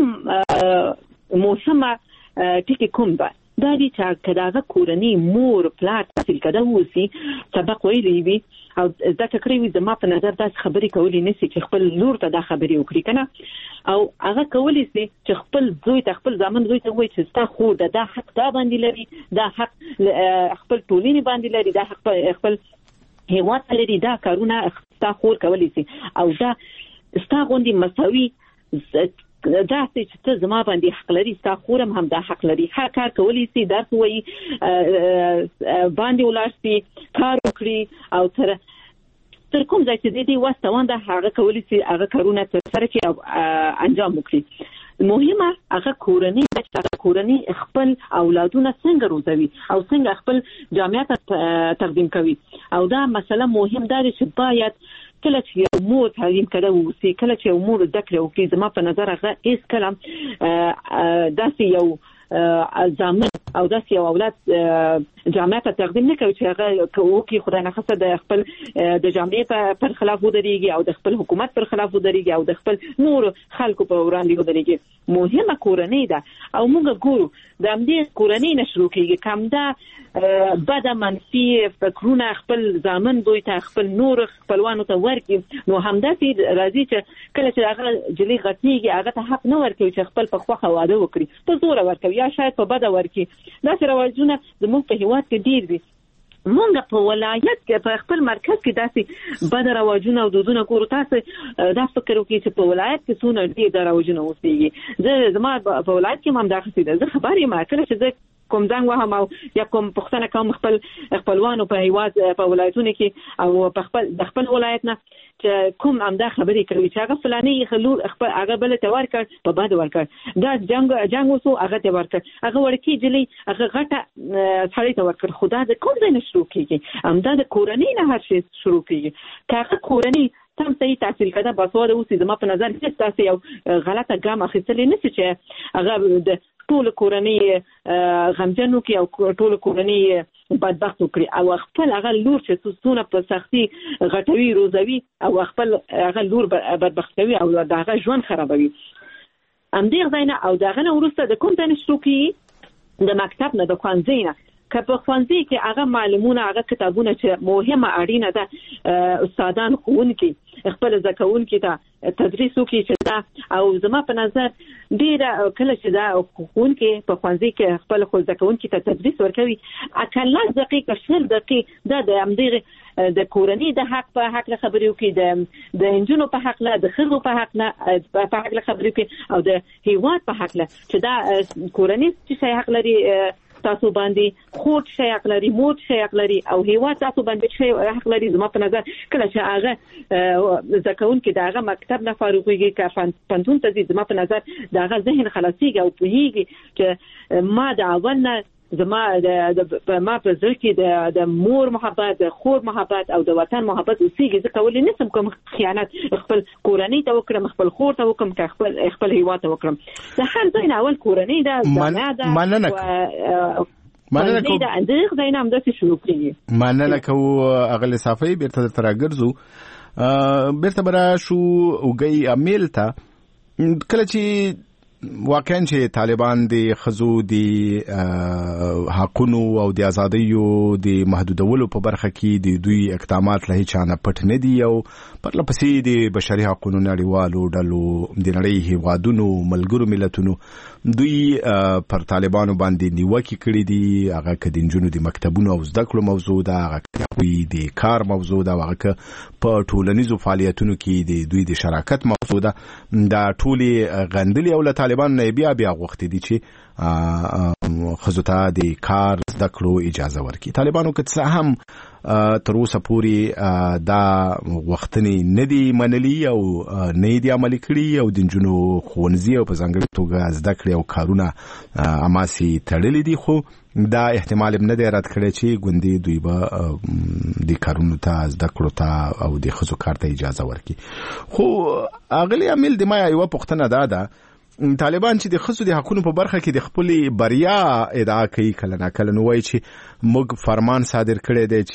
واقعي موسمه ټکی کوم ده دا دي چې کداغه کورنۍ مور پلار تحصیل کده وسی سبق ویلی وي او ځکه کړی وي زما په نظر دا خبرې کولې نسی چې خپل لور ته دا خبرې وکړي کنه، او هغه کولی سي چې خپل زوی ته خپل ځامن زوی ته وایي چې ستا خور دا حق دا باندې لري، دا حق خپل ټولنې باندې لري، دا حق خپل هیواد لري، دا کارونه ستا خور کولی سي او دا ستا غوندي مساوي دا چې ته زما باندې حق لري، ستا خورم هم دا حق لري، هر کار کولی سي، درس وایي، باندې ولاړ سي، کار وکړي او تر کوم ځای چې دې وستوان دا هغه کولی سي هغه کارونه ترسره کړي او انجام وکړي. مهمه هغه کورنۍ خپل اولادونه څنګه روزوي او څنګه خپل جامعه ته تقدیم کوي. او دا مسله مهم ده چې باید کله چې یو مور تعلیم کړه وسی، کله چې یو مور ذکر وکړي، زما په نظر هغه هیڅ کلام داسې یو ځامن او داسې یو اولاد جامعه ته تقدیم نه کوي چې هغه کوي خدای نه خاصه د خپل د جامعې پر خلاف ودرېږي او د خپل حکومت پر خلاف ودرېږي او د خپل نور خلکو په وړاندې ودرېږي. مهمه کورنۍ ده او موږ ګورو د همدې کورنۍ نه شروع کېږي. کم ده بده منفي فکرونه خپل ځامن دوی ته خپل نور خپلوانو ته ورکړي، نو همداسې راځي چې کله چې هغه جلی غټېږي هغه ته حق نه ورکوي چې خپل په خوښه واده وکړي، په زوره ورکوي یا شاید په بده ورکړي. داسې رواجونه زموږ په هیواد کې ډېر دي. مونږ په ولایت کې په خپل مرکز کې داسې بد رواجونه او دودونه ګورو. تاسو دا فکر وکړئ چې په ولایت کې څونه ډېر رواجونه اوسېږي. زما په ولایت کې هم دغسې ده. زه خبر یم کله چې زه کوم ځنګ وهم او یا کوم پښتنه کوم خپلوانو په هیواد په ولایتونو کې او په خپل ولایت نه چې کوم امدا خبرې کوي چې هغه فلاني خلور خپل هغه بل ته ورکړ په باد ورکړ دا جنگ وسو هغه ته ورکړ هغه ورکی جلی هغه غټه سړی ته ورکړ. خدا د کوم ځای نه شروع کیږي؟ امدا د کورنۍ نه هر شی شروع کیږي. کاغه کورنۍ تم صحیح تحصیل کړه باسواده اوسې زما په نظر چې تاسو یو غلطه ګام اخیستلې نه چې هغه د ټول کورنۍ غمجنو کې او ټول کورنۍ بدبخت وکړي او خپل هغه لور چې څونه په سختي غټوي روزوي او خپل هغه لور بدبخت کوي او دغه ژوند خرابوي. ام دې غوښنه او دغه نه ورسته د کوم ځای شروع کیږي؟ د مکتب نه، د ښوونځي نه. که په ښوونځي کې هغه معلومونه هغه کتابونه چې مهمه اړینه ده استادان ښوونکي خپل زده کوونکي ته تدریس وکړي چې دا او زما په نظر ډېره کله چې دا ښوونکي په ښوونځي کې خپل زده کوونکي ته تدریس ورکوي اکلس دقیقه 20 دقیقې دا د همدغه د کورنۍ د حق په حق له خبرې وکړي د انجونو په حق له د ښځو په حق له خبرې وکړي او د هیواد په حق له چې دا کورنۍ چې حق لري تاسو باندې خود شي حق لري موت شي حق لري او هیواد تاسو باندې شي حق لري زما په نظر کله چې هغه ځکهون کې داغه مکتب نه فارغويږي که پنځون ته زما په نظر داغه ذهن خلاصيږي او پوهیږي چې ما د اول نه زما ما په ځل کې د مور محبت د خور محبت او د وطن محبت اوسېږي ځکه ولې نسم کوم خیانت خپل کورنۍ ته وکړم خپل خور ته وکړم که خپل هیواد ته وکړم د هر ځای نه اول کورنۍ ده مننه دا اندغه ځای نه هم داسې شروع کېږي مننه کوو اغل صافي بیرته درته راګرځو بیرته برا شو وګي امیل ته کله چې واقعا چې طالبان د خزو د حقونو او د ازادیو د محدودولو په برخه کې د دوی اقدامات له هیڅ نه پټ نه دي او پر لپسې د بشري حقوقو نړیوالو ډلو د نړۍ هیوادونو ملګرو ملتونو دوی پر طالبانو باندې نیوکه کړې دي هغه د انجونو د مکتبونو او زده کړو موضوع ده هغه د کار موضوع ده هغه په ټولنیزو فعالیتونو کې د دوی د شراکت موضوع ده دا ټولي غندلي او طالبان نه بیا غوښتي دي چې خزوته د کار زده کړو اجازه ورکړي طالبانو که څه هم تر اوسه پورې دا وختنې نه دي منلي او نه دي عملي کړي او د نجونو ښوونځي او په ځانګړې توګه زده کړې او کارونه اماسي تړلي دي خو دا احتمال نه دی رد کړی چې ګوندې دوی به د کارونو ته زده کړو ته او د ښځو کار ته اجازه ورکړي خو اغلي عامل د ما یوه پوښتنه ده طالبان چې د ښځو د حقونو په برخه کې د خپلې بریا ادعا کوي کله ناکله نو وایي چې موږ فرمان صادر کړی دی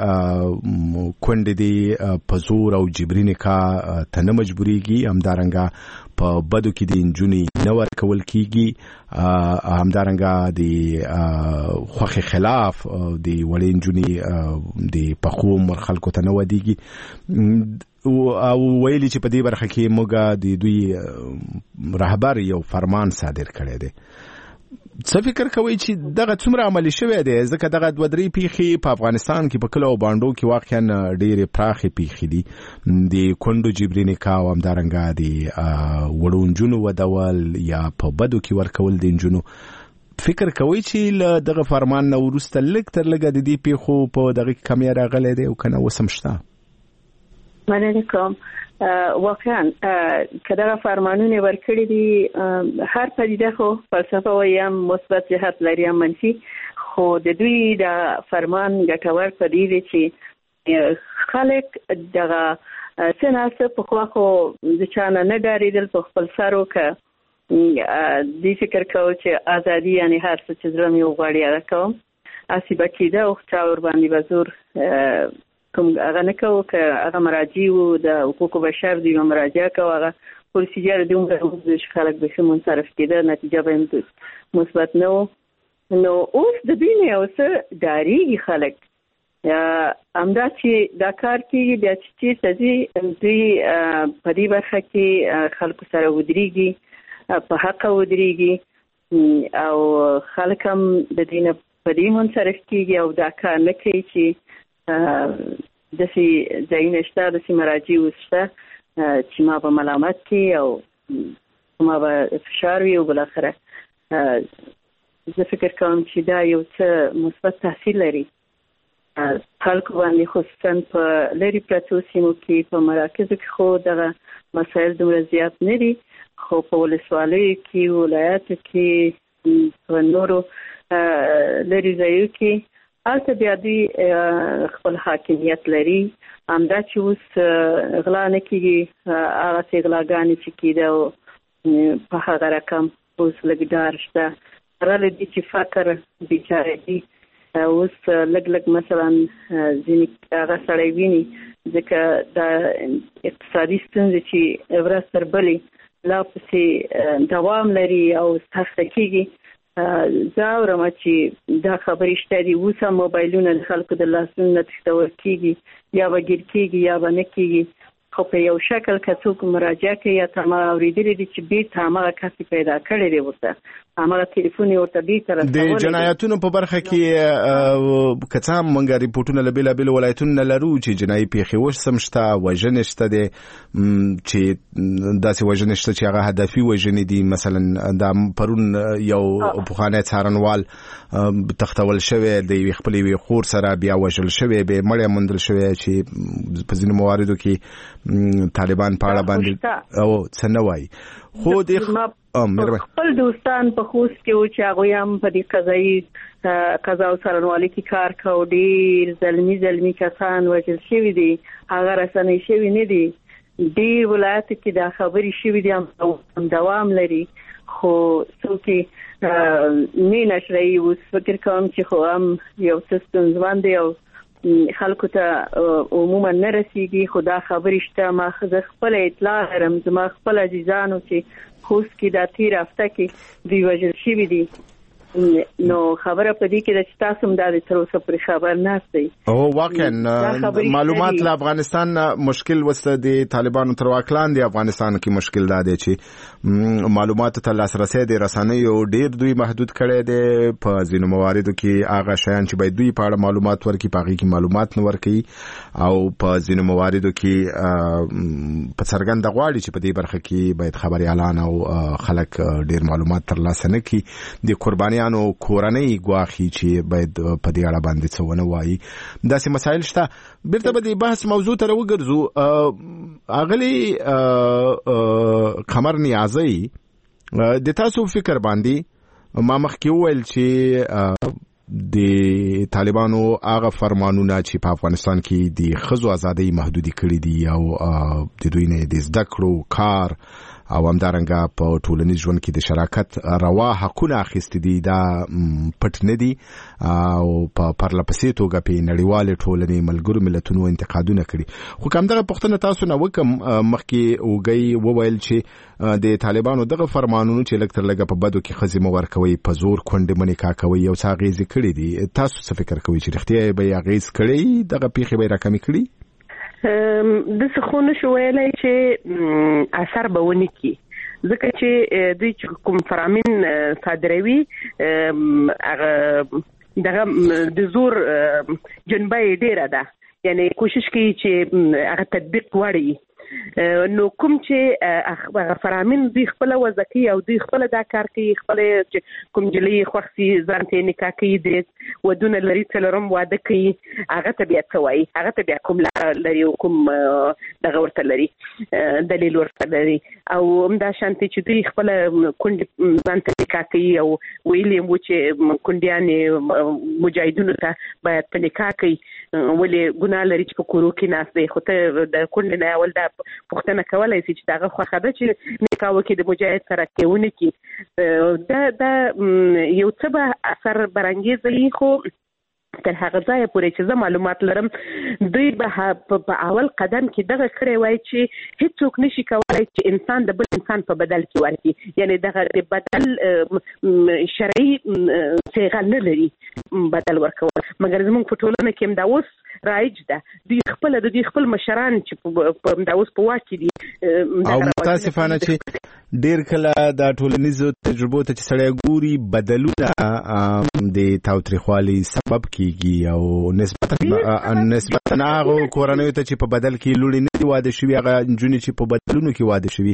چې کونډې دې په زور او جبري نکاح ته نه مجبورېږي همدارنګه په بدو کې د نجونې نه ورکول کېږي همدارنګه د خوښې خلاف د وړې نجونې د پخو عمر خلکو ته نه ودیږي او ویلي چې په دې برخه کې موږ د دوی رهبر یو فرمان صادر کړی دی څه فکر کوئ چې دغه څومره عملي شوی دی ځکه دغه 2-3 پیښې په افغانستان کې په کلو او بانډو کې واقعا ډېرې پراخې پیښې دي د کونډو جبري نکاح او همدارنګه د وړو نجونو ودول یا په بدو کې ورکول د نجونو فکر کوئ چې له دغه فرمان نه وروسته لږ تر لږه د دې پیښو په دغه کمی راغلی دی او که نه اوس هم شته مننه کوم واقعا کله فرمانونه ورکړي دي هر پدیده خو فلسفه وایم مثبت جهت لري هم منفي خو د دوی د فرمان ګټور پدیده چې خلک دغه سناسه په خو د چانه نه ډاریدل په خپل سرو که دې فکر کوو چې ازادي یعنی هر څه چې زړه مې وغواړي هغه کوم اسی بکیده او چا ور باندې بزور کوم هغه نه کوو که هغه مراجع وو د حقوقو بشر دی مراجعه کوو هغه پروسیجر دی عمره چې خلک به ښه منصرف کېده نتیجه به هم مثبت نه و نو اوس د دوی نه یو څه ډارېږي خلک همدا چې دا کار کېږي بیا چې ځي دوی په دې برخه کې خلکو سره ودرېږي په حقه ودرېږي او خلک هم د دې نه په دې منصرف کېږي او دا کار نه کوي چې داسې ځایونه شته داسې مراجع وشته چې ما به ملامت کړي او ما به فشار وي او بالاخره زه فکر کوم چې دا یو څه مثبت تاثیر لري خلکو باندې خصوصا په لرې پرتو سیمو کې په مراکزو کې خو دغه مسایل دومره زیات نه دي خو په ولسوالیو کې ولایاتو کې په نورو لرې ځایو کې هلته بیا دوی خپل حاکمیت لري همدا چې اوس غلا نه کېږي هغه څه غلاګانې چې کېده په هغه رقم اوس لږ ډار شته هغه له دې چې فقر بیچاره دي اوس لږ مثلا ځینې هغه سړی ویني ځکه دا اقتصادي ستونزې چې ورځ تر بلې لا پسې دوام لري او سخته کېږي زاورم چې دا خبرې شته دي اوس موبایلونه د خلکو د لاسونو تښتول کیږي یا به ګیر کیږي یا به نه کیږي خو په یو شکل که څوک مراجعه کوي یا ته ما اورېدلی دي چې بیرته هماغه کس پیدا کړی دی ورته هماغه تلیفون یې ورته بیرته رسولی د جنایتونو په برخه کې که څه هم موږ ریپورټونه له بېلابېلو ولایتونو نه لرو چې جنایي پیښې اوس هم شته وژنې شته دی چې داسې وژنې شته چې هغه هدفي وژنې دي مثلا دا پرون یو پخوانی څارنوال تختول شوی د یوې خپلې یوې خور سره بیا وژل شوی بیا مړی موندل شوی چې په ځینو مواردو کې طالبان په اړه باندې او څه نه وایي خو د خپل دوستان په خوست کې و چې هغوی هم په دې قضا او څارنوالۍ کې کار کوي ډېر زلمي کسان وژل شوي دي هغه رسنۍ شوي نه دي ډېر ولایت کې دا خبرې شوي دي هم دوام لري خو څوک نه نشري اوس فکر کوم چې خو هم یو څه ستونزمن دی او خلکو ته عموما نه رسیږي خو دا خبرې شته ما زه خپل اطلاع لرم زما خپل عزیزانو چې خوست کې دا تیر هفته کې دوی وژل شوي دي نو خبره په دې کې د تاسو هم د تر اوسه پر خبر نه استئ او واقعا معلومات له افغانستان مشکل وسته د طالبانو تر واکلان دی افغانستان کې مشکل دا دی چې معلومات ته لاسرسي د رسنیو ډیر دوی محدود کړي دي په ځینو مواردو کې هغه شیان چې باید دوی په اړه معلومات ورکړي په هغه کې معلومات نه ورکړي او په ځینو مواردو کې په څرګند غواړي چې په دې برخه کې باید خبري اعلان او خلک ډیر معلومات ترلاسه نه کړي د قرباني نو کورنۍ غواخي چې باید په دې اړه باندې څه ونه وایي داسې مسایل شته بیرته به د بحث موضوع ته وګرځو اغلی قمر نیازی د تاسو فکر باندې ما مخکې وویل چې د طالبانو هغه فرمانونه چې په افغانستان کې د ښځو ازادۍ محدودي کړي دي او د دوی نه د زده کړو کار او همدارنګه په ټولنیز ژوند کې د شراکت روا حقونه اخیستي دي دا پټ نه دي او په پرله پسې توګه په نړیوالې ټولنې ملګرو ملتونو انتقادونه کړي خو کوم دغه پوښتنه تاسو نه وکم مخکې وګي وویل چې د طالبانو دغه فرمانونو چې لږ تر لږه په بدو کې ښځې مه ورکوئ په زور کونډې مه نکاح کوئ یو څه اغېزې کړي دي تاسو څه فکر کوئ چې رښتیا به یې اغېز کړی دغه پیښې به یې راکمې کړي د څه خو نشو ویلی چې اثر به ونه کړي ځکه چې دوی چې کوم فرامین صادروي هغه دغه د زور جنبه یې ډېره ده یعنی کوشش کوي چې هغه تطبیق وړي نو کوم چې هغه فرامین دوی خپل وځکي او دوی خپل دا کار کوي خپل کوم جلی خوښي ځان ته نکاح کوي د ودونه لري څلورم واده کوي هغه ته بیا څه وایي هغه ته بیا کوم لري کوم دغه ورته لري دلیل ورته لري او همدا شانتي چې دوی خپل کونډې ځان ته نکاح کوي او ویلي مو چې کونډیانې مجاهدینو ته باید په نکاح کوي ولې ګناه لري چې په کورو کې ناست دی خو ته د کونډې نه اول دا پوښتنه کولای شي چې دغه خوښه ده چې نکاح وکړي د مجاهد سره کېونه کې دا یو څه به اثر برانګیز وي خو تر هغه ځای پورې چې زه معلومات لرم دوی به په اول قدم کې دغه کړی وای چې هیڅوک نشي کولای چې انسان د بل انسان په بدل کې ورکړي یعنی دغه د بدل شرعي صيغه نه لري بدل ورکول مګر زموږ په ټولنه کې هم دا اوس رایج ده دوی خپل مشران چې په دا اوس په واک کې دي او متاسفانه چې ډیر کله د ټولنیزو تجربو ته چې سړی ګوري بدلونه د تاوتریخوالي سبب کیږي او نسبتا هغه کورنیو ته چې په بدل کې لوړې نه دي واده شوي هغه نجونې چې په بدلونو کې واده شوي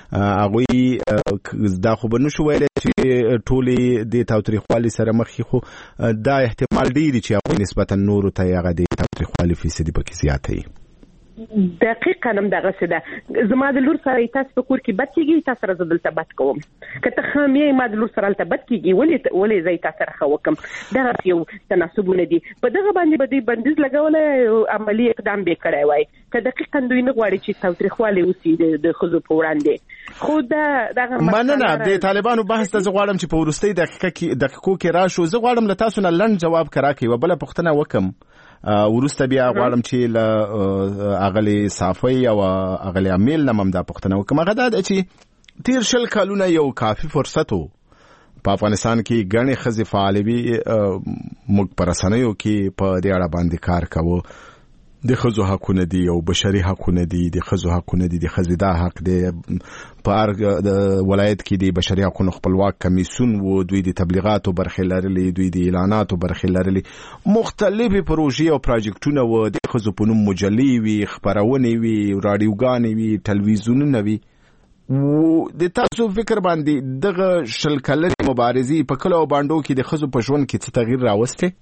هغوی دا خو به نشو ویلی چې ټولې د تاوتریخوالي سره مخ خو دا احتمال ډېر چې هغوی نسبتا نورو ته هغه د تاوتریخوالي فیصدي پکې زیاته وي دقیقاً هم دغه څه ده زما د لور سره تاسو په کور کې بد کېږي تاسو سره زه دلته بد کوم که ته ښه مې ما د لور سره هلته بد کېږي ولې زه تاسو سره ښه وکړم دغه یو تناسبونه دي په دغه باندې به دوی بندیز لګولی عملي اقدام به یې کړی وای که دقیقاً دوی نه غواړي چې تاوتریخوالی وسي د ښځو په وړاندې خو دغه مننه د طالبانو بحث ته زه غواړم چې په وروستۍ دقیقو کې راشو زه غواړم له تاسو نه لنډ جواب که راکړئ یوه بله پوښتنه وکړم وروسته بیا غواړم چې له اغلی صافی او اغلی امیل نه هم دا پوښتنه وکړم هغه دا ده چې تیر 20 کالونه یو کافي فرصت و په افغانستان کې ګڼې ښځې فعالې وي. موږ په رسنیو کې په دې اړه باندې کار کوو. د ښځو حقونه دي او بشري حقونه دي، د ښځو حقونه دي، د ښځې دا حق دی. په هر ولایت کې د بشري حقونو خپلواک کمیسیون و، دوی د تبلیغاتو برخې لرلې، دوی د اعلاناتو برخې لرلې، مختلفې پروژې او پراجیکټونه و، د ښځو په نوم مجلې وي، خپرونې وي، راډیوګانې وي، تلویزیونونه وي. د تاسو فکر باندې دغه شل کلنې مبارزې په کلو باندو کې د ښځو په ژوند کې څه تغییر راوسته؟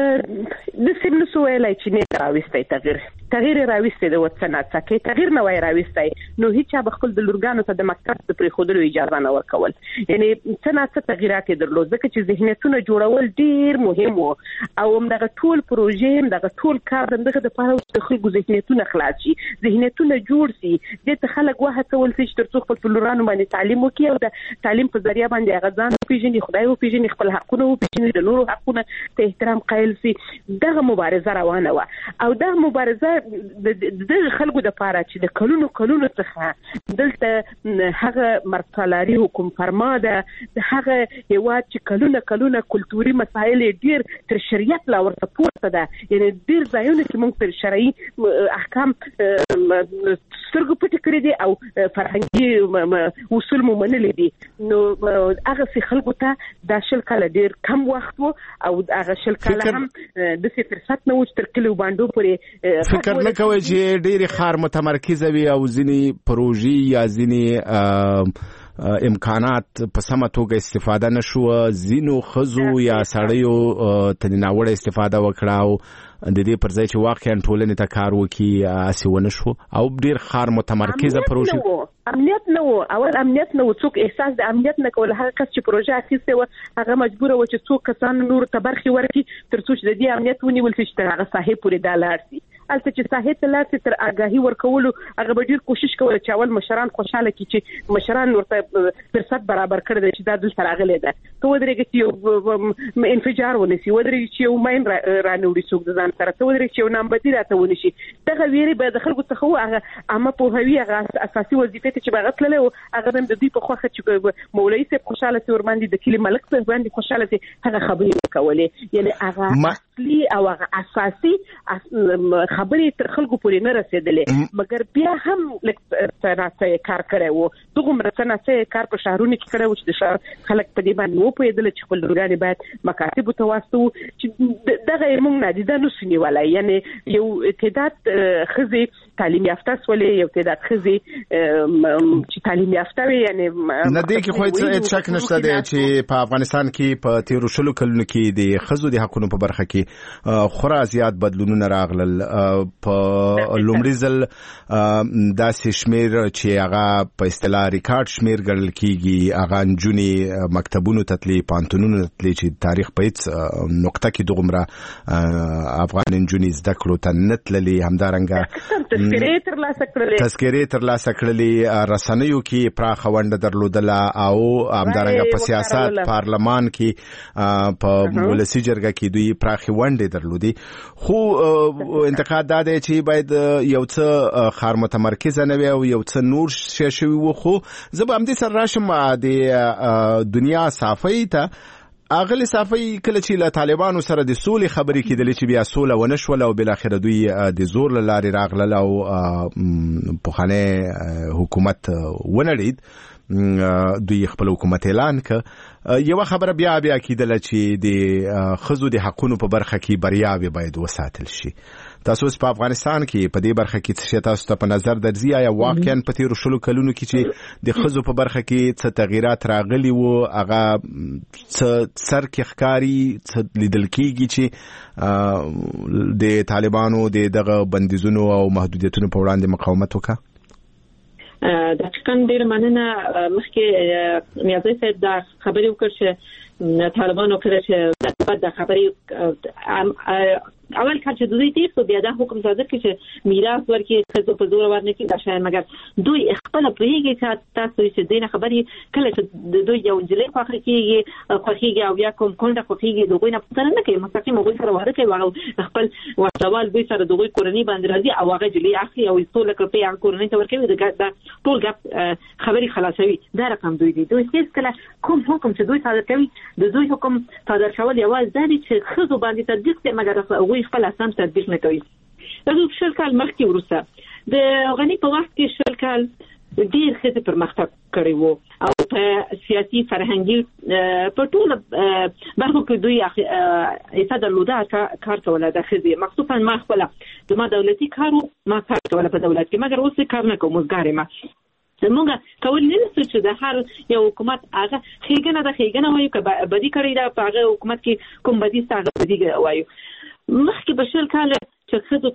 د سیمه سویلای چې نه راوستي تغییر راوستي د وطنات کې تغییر نه وای راوستي، نو هیڅ به خپل د لورګانو ته د مکتب د پرې خودلو اجازه نه ورکول. یعنی څه تغیرات درلود ځکه چې ذهنیتونه جوړول ډیر مهم وو او همدغه ټول پروژې همدغه ټول کار دغه د پاره د خلکو ذهنیتونه خلاص شي، ذهنیتونه جوړ شي، د ته خلک وهڅول شي چې ترڅو خپل لورانو باندې تعلیم وکړي او د تعلیم په ذریعہ باندې هغه ځان پیژني، خدای او پیژني، خپل حقونه او پیژني، د نورو حقونه ته احترام قائل شي. دغه مبارزه روانه و او دغه مبارزه د خلکو د پاره چې د کلونو څخه دلته هغه مرسالاري حکومت فرما ده، هغه هیواد چې کلونه کلتوري مسایل ډیر تر شریعت لا ورته پورته ده. یعنی ډیر ځایونه چې موږ تر شرعي احکام سترګو پټ کړی دي او فرهنګي اصول مو منلي دي. نو هغه خلکو ته د شل کاله ډیر کم وخت وو او هغه شل کاله هم د څه فرصت نه و چې تر کلو باندې پورې فکر نه کوي چې ډېری خار متمرکز وي او ځینی پروژې یا ځینی امکانات په سمه توګه استفاده نشو، ځینو ښځو یا سړیو تناوړه استفاده وکړه او د دې پر ځای چې واقعا ټولنې ته کار وکړي هسې ونه شو او ډېر خار متمرکزه پروژې. امنیت نه و، اول امنیت نه و، څوک احساس د امنیت نه کول. هغه کس چې پروژه اخیسته و هغه مجبور و چې څوک کسان نور ته برخي ورکړي ترڅو چې د دې امنیت ونیول شي چې هغه صاحب پورې دا لاړ شي. البته چې صاحب ته لاړ شي تر آگاهي ورکولو هغه به ډیر کوشش کوي چې اول مشران خوشاله کړي چې مشران ورته فرصت برابر کړي چې دا دلته راغلي ده، ته ودرېږي چې انفجار ونیسي، ودرېږي چې یو ماین رانوړي څوک د ځان سره، ته ودرېږي چې یو نامبدي راته ونیسي. دغه ویري به د خلکو څخه هغه عامه پوهوي، هغه اساسي وظیفه چې باغت لله او هغه هم د دوی په خوخه چې مولوی صاحب خوشاله سي ور باندې د کلی ملک صاحب باندې خوشاله سي هغه خبرې کولې. یعنی هغه اصلي او هغه اساسي خبرې تر خلکو پورې نه رسیدلې، مګر بیا هم لکه کار کړی وو. دغه مرسته کار په شهرونو کې کړی و چې د شهر خلک په دې باندې و پوهېدل چې خپل لورګانې باید مکاتبو ته واستو چې دغه موږ نادیده نشو نیولی. یعنی یو تعداد ښځې تعلیم یافته سولې، یو تعداد ښځې چې تعلیم یافته وي، یعنی نه دې کې خو هیڅ شک نشته دی چې په افغانستان کې په تیرو شلو کلونو کې د ښځو د حقونو په برخه کې خورا زیات بدلونونه راغلل. په لومړي ځل داسې شمیر چې هغه په اصطلاح ریکارډ شمیر ګڼل کیږي، هغه نجونې مکتبونو ته تللې، پوهنتونونو ته تللې چې تاریخ په هیڅ نقطه کې دغومره افغان نجونې زده کړو ته نه تللې. همدارنګه تذکرې ترلاسه کړلې، رسنیو کې پراخه ونډه درلودله او همدارنګه په سیاست پارلمان کې په ولسي جرګه کې دوی پراخه ونډه درلودي. خو انتقاد دا دی چې باید یو څه خار متمرکز نه وي او یو څه نور شوي وو. خو زه به همدې سره راشم د دنیا صافۍ ته. اغلی صافۍ کله چې له طالبانو سره د سولې خبرې کېدلې چې بیا سوله ونه شوله او بالاخره دوی د زور له لارې راغلل او پخوانی حکومت ونړید، دوی خپل حکومت اعلان کړ. یو خبره بیا کېدله چې د ښځو د حقونو په برخه کې بریاوې باید وساتل شي. تاسو په افغانستان کې په دې برخه کې څه تاسو ته په نظر درځي؟ یا واقعا په تیرو شلو کلونو کې چې د ښځو په برخه کې څه تغیرات راغلي وو، هغه څه سر کې ښکاري، څه لیدل کېږي چې د طالبانو د دغه بندیزونو او محدودیتونو په وړاندې مقاومت وکړه؟ دقیقاً ډېر مننه. مخکې نیازی صاحب دا خبرې وکړ چې طالبانو کړه چې د خبرې اول کار چې دوی تیر سو بیا د حکم صادر کړي چې میراث ورکړي خزو په زور ورنه کې دا شاید مګر دوی خپل پریږي چې تاسو چې دینه خبرې کله چې دوی یو انجلې خوخيږي او یا کوم کونډه خوخيږي دوی نه پوښتنه نه کوي مستقیم موږ سره واره کوي او خپل وسوال دوی سره دوی کورنۍ باندې راځي او هغه جلې اخلي او ټول کړپې هغه کورنۍ ته ورکوي دا ټول خبرې خلاصوي دا رقم دوی هیڅ کله کوم حکم چې دوی صادر کوي د دوی حکم صادر شول یوازې دا چې خزو باندې تطبیق کوي مګر خپل اساس تطبیق نه کوي. زه شل کال مخکې ورسته د غنی په وخت کې شل کال ډیر ښه پرمختګ کړی وو او په سیاسي فرهنګي په ټول برخو کې دوی ایسا درلوده کار کوله د خزي مخصوصا ما خپل د ما دولتي کارو ما کار کوله په دولت کې مګر اوس کار نه کوم مزګارم زمونږ کول نه چې د هر یو حکومت هغه خېګنه وایي که بدی کړی دا په هغه حکومت کې کوم بدی ستاسو بدی وایي مخکې بشل کال چې خزو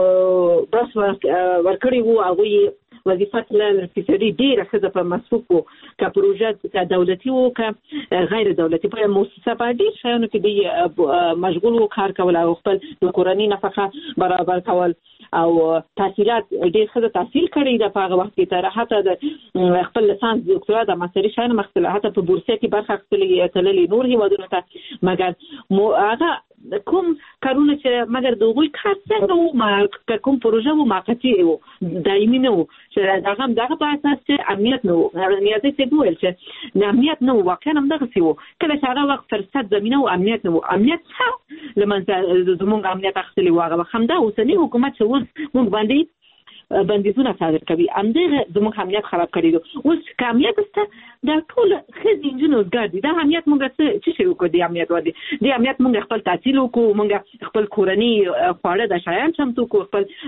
ته بس ورکړی وو هغه وظیفه له فسادي ډیره خزه په مصروف وو که پروژه که دولتي وو که غیر دولتي په مؤسسه باندې شایانو کې دی مشغول وو کار کول او خپل د کورنۍ نفقه برابر کول او تحصیلات ډیر خزه تحصیل کړی د هغه وخت کې تر حتی د خپل لسانس دکتورا د ماستري شاین مخکله حتی په بورسیه کې برخه اخیستلې تللې نور هیوادونو ته مګر هغه کوم کارونه چې مګر دوی کار څنګه وو کوم پروژه وو موقتی وو دایمي نه وو چې دغه په اساس چې امنیت نه وو امنیت څه بول چې امنیت نه واقعا هم دغه سی وو کله چې هغه وخت فرصت زمينه او امنیت نه وو امنیت څه لمنځه زموږ امنیت اخلي واغه همدا اوسنی حکومت چې اوس موږ باندې بندیزونه صادر کوي امدغه زموږ امنیت خراب کړی دي اوس کامیاب است دا ټول خزي انجنونو ګرځي دا امنیت موږ څه شي وکړو د امنیت ودی د امنیت موږ خپل تحصیل وکړو موږ خپل کورنۍ خواړه د شایان چمتو کو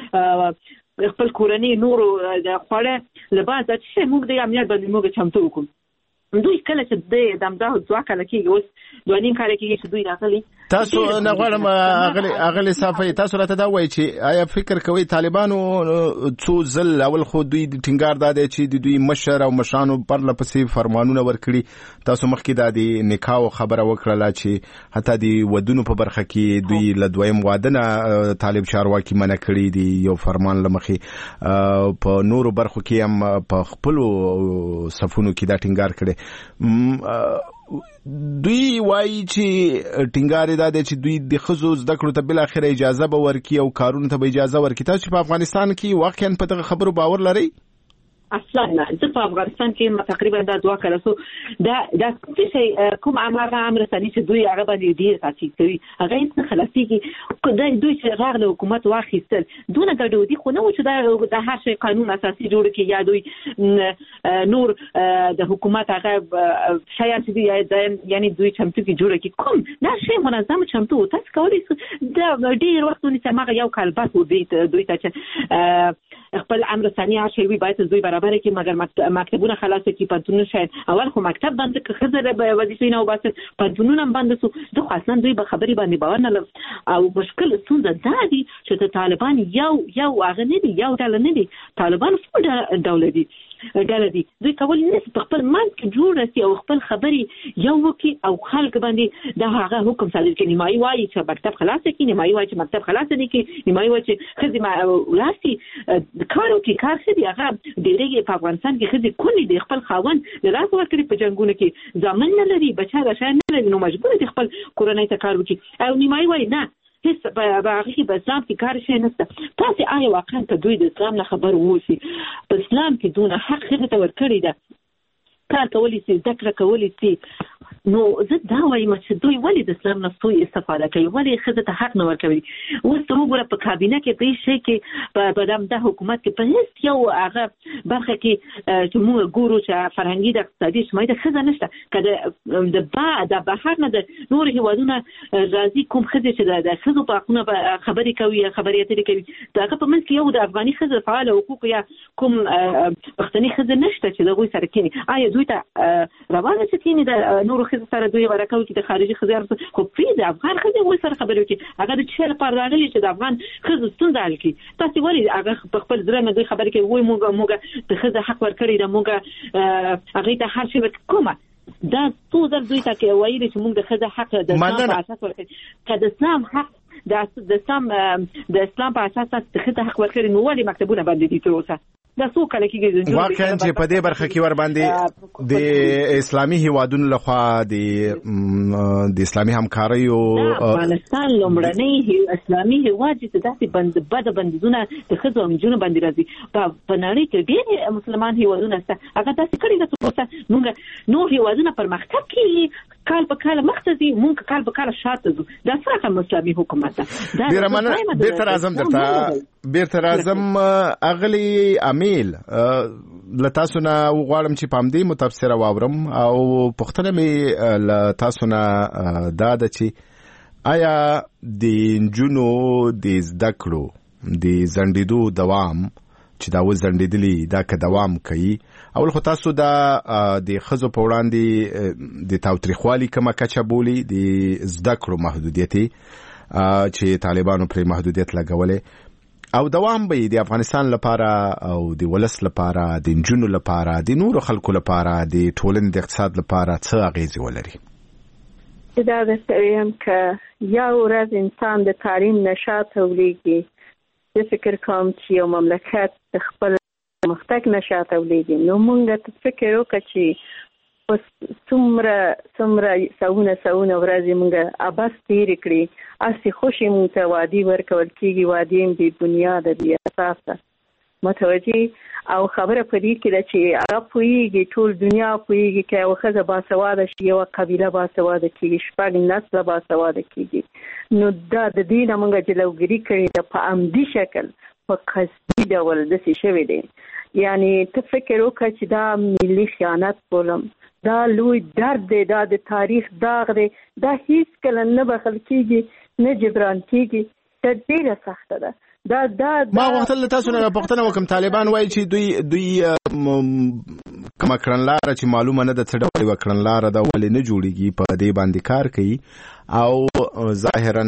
خپل کورنۍ نور د خواړه لباس د څه موږ د امنیت باندې موږ چمتو وکړو دوی کله چې د دمداه ځواک لکه اوس دوانیم کار کوي چې دوی راغلي تاسو نه غواړم اغلی صافي تاسو راته دا وایي چې آیا فکر کوي طالبانو څو ځل اول خو دوی د ټینګار داده چې د دوی مشر او مشانو پر لپسې فرمانونه ورکړي تاسو مخکې د نکاح خبره وکړه چې حتی د ودونو په برخه کې دوی له دویم واده نه طالب چارواکي منع کړي دي یو فرمان لمخې په نورو برخو کې هم په خپل صفونو کې دا ټینګار کړي دوی وایي چې ټینګار دا دی چې دوی د خزو زده کړو ته بل اخر اجازه به ورکړي او کارونه ته به اجازه ورکړي تاسو په افغانستان کې واقعا په دغه خبرو باور لرئ اصلا نه زه په افغانستان کې تقریبا دا دوه کله سو دا څه کوم امر ثاني چې دوی هغه باندې ډیر تاسیس کوي هغه هیڅ خلاصيږي دا دوی چې راغله حکومت واخیستل دونه ګډوډي خو نه و چې دا هر شی قانون اساسي جوړ کړي یا دوی نور د حکومت هغه شایان چې یعنی دوی چمتو کې جوړ کړي کوم دا شی منظم چمتو تاسو کولی دا ډیر وختونه چې ماغه یو کال بس دوی ته چې خپل امر ثاني شی وي باید دوی برابر کې مګر مکتبونه خلاص کی پنځونه شاید اول خو مکتب باندې که خزر به وظیفې نه وباسي پنځونه باندې سو د خاصن دوی به خبري باندې باور نه او مشکل ستونزه دا دي چې طالبان یو هغه نه دي یو ډول نه دي طالبان څو ډول دي دوی کول نه په خپل منځ کې جوړ شي او خپل خبري یو وکي او خلک باندې دا هغه حکم صادر کړي نیمایي وایي چې مکتب خلاص کړي نیمایي وایي چې مکتب خلاص نه کړي نیمایي وایي چې خزي ولاسي کارو کې کار شي هغه ډېرې په افغانستان کې خزي کلی د خپل خاون د لاس ورکړي په جنگونو کې ځامن نه لري بچا راشه نه لري نو مجبور دي خپل کورنۍ ته کار وکړي او نیمایي وایي نه هیڅ په هغه کې په اسلام کې کار شي نشته تاسو آیا واقعا ته دوی د اسلام نه خبر ووسی په اسلام کې دونه حق خدای ته ورکړی ده کار کولی سي ذکر کولی سي نو زه دا وایم چې دوی ولې د اسلام نه سوء استفاده کوي ولې خدای ته حق نه ورکوي اوس ته وګوره په کابینه کې په شي کې په د حکومت کې په هیڅ یو هغه برخه کې چې موږ ګورو چې فرهنګي د اقتصادي شمایي د خزه نشته کله د بهر نه د نور هیوادونه راځي کوم خزه چې د خزو په حقونه خبرې کوي خبرې اترې کوي داغه په منځ کې یو د افغاني خزه فعال حقوق یا کوم پښتني خزه نشته چې دغه سره کېني آیا دوی ته روانه چې کېني د نور خزه سره دوی ورکوي چې د خارجي خزه خو په د افغان خزه وې سره خبرې کوي هغه د چیرې پرداغلي چې د افغان خزه ستونزه حل کړي تاسو ولې هغه په خپل ځره نه دوی خبرې کوي وای موږ د خزه حق ورکړي د موږ هغه ته هر شي کومه دا څو ځل دوی ته کې وایي چې موږ د ښځې حق د اسلام په اساس ورکړي که د اسلام حق د اسلام په اساس د ښځې حق ورکړي نو ولې مکتبونه باندې دي تر اوسه دا څو کله کېږي واقعا چې په دې برخه کې ور باندې د اسلامي هیوادونو لخوا د اسلامي همکاریو افغانستان لومړنی اسلامي هیواد چې داسې بد بندیزونه د ښځو او نجونو باندې راځي په نړۍ کې ډېر مسلمان هیوادونه شته هغه داسې کړي ده چې موږ نور هیوادونه پرمختګ کوي کال په کال مخته ځي موږ کال په کال شاته ځو دا څه رقم اسلامي حکومت ده ډېره مننه بیرته راځم اغلي امیل له تاسو نه وغواړم چې په همدې متبصره واورم او پوښتنه مې له تاسو نه دا ده چې آیا د نجونو د زده کړو د ځنډېدو دوام چې دا وځنډېدلي دا که دوام کوي اول خو تاسو د ښځو په وړاندې د تاوتریخوالي کومه کچه بولي د زده کړو محدودیتي چې طالبانو پرې محدودیت لګولې او دوام به د افغانستان لپاره او د ولس لپاره د نجونو لپاره د نورو خلکو لپاره د ټولنې د اقتصاد لپاره څه اغیزې ولري دا درته وایم که یو ورځ انسان د تعلیم نشاط تولیږي زه فکر کوم چې یو مملکت د خپل مختګ نشاط تولیږي نو موږ ته فکر وکړو چې څومره ساونه ورځې موږ ابس تېرې کړې هسې خوشې موږ ته وعدې ورکول کېږي وعدې هم بې بنیاده بې اساسه متوجه او خبره په دې کې ده چې هغه پوهېږي ټول دنیا پوهېږي که یوه ښځه باسواده شي یوه قبیله باسواده کېږي 6 نسله باسواده کېږي نو دا د دې نه موږ جلوګیري کړې ده په عمدي شکل په قصدي ډول داسې شوی دی یعنې ته فکر وکړه چې دا ملي خیانت بولم دا لوی درد دی دا د تاریخ داغ دی دا هیڅ کله نه بخښل کېږي نه جبران کېږي دا ډېره سخته ده ما غوښتل تاسو نه پوښتنه وکم طالبان وایي چې دوی کومه کړنلاره چې معلومه نه ده څه ډول یوه کړنلاره ده ولې نه جوړېږي په دې باندې کار کوي او ظاهرا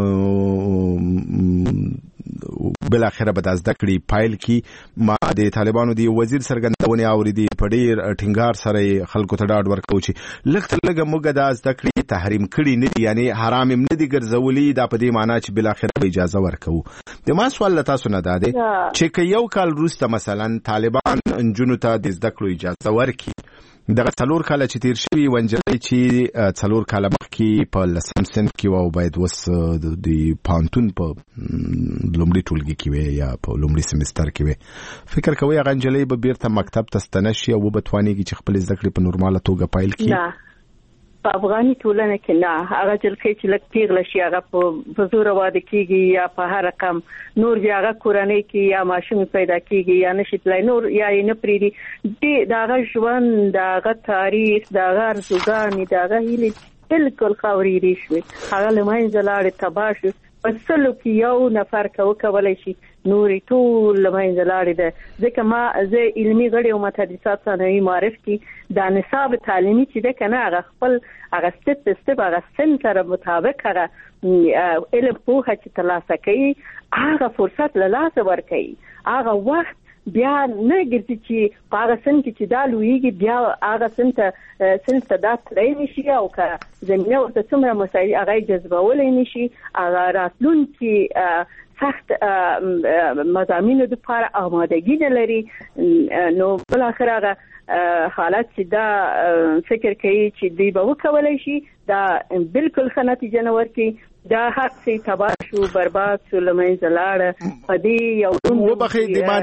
بالاخره به دا زده کړې پایل کی ما د طالبانو دی وزیر څرګندونې اورېدې په ډېر ټینګار سره خلکو ته ډاډ ورکوي چې لږ تر لږه موږ دا زده کړې تحریم کړي نه دي یعنې حرام هم نه دي ګرځولي دا په دې معنا چې بالاخره به اجازه ورکوو د ما سوال له تاسو نه دا دی چې که یو کال وروسته مثلا طالبان نجونو ته د زده کړو اجازه ورکړي دغه 4 کاله چې تیر شوي ونجلۍ چې 4 کاله مخکې په 10م صنف کې وه او باید اوس د پوهنتون په لومړي ټولګي کې وي یا په لومړي سمستر کې وي فکر کوئ هغه نجلۍ به بیرته مکتب ته ستنه شي او وبه توانېږي چې خپلې زده کړې په نورماله توګه پیل کړي په افغاني ټولنه کې نه هغه جلکې چې لږ پیغله شي هغه په زوره واده کېږي یا په هر رقم نور بیا هغه کورنۍ کې یا ماشوم پیدا کېږي یا نشي تللی نور یا یې نه پرېږدي د هغه ژوند د هغه تاریخ د هغه ارزوګانې د هغه هیلې بالکل خاورېدې شوې هغه له منځه لاړې تباه شو په 100 کې یو نفر وکولی شي نورې ټول له منځه لاړې ده ځکه زه علمي غړي او متحدثات ثانوي معرف کې دا نصاب تعلیمي چې ده که نه هغه خپل هغه سټپ په سټپ هغه سن سره مطابق هغه علم پوهه چې ترلاسه کوي هغه فرصت له لاسه ورکوي هغه وخت بیا نه ګرځي چې په هغه سن کې چې دا لویږي بیا هغه سن ته دا تللی نشي او که زمینه ورته څومره مسایل هغه یې جذبولی نشي هغه راتلونکي سخت مضامینو دپاره آمادګي نه لري نو بالاخره هغه حالت چې دا فکر کوي چې دوی به وکولی شي دا بالکل ښه نتیجه نه ورکړي دا حق سي تباه شو برباد شو لمنځه لاړه په دې یو وبخښئ د ما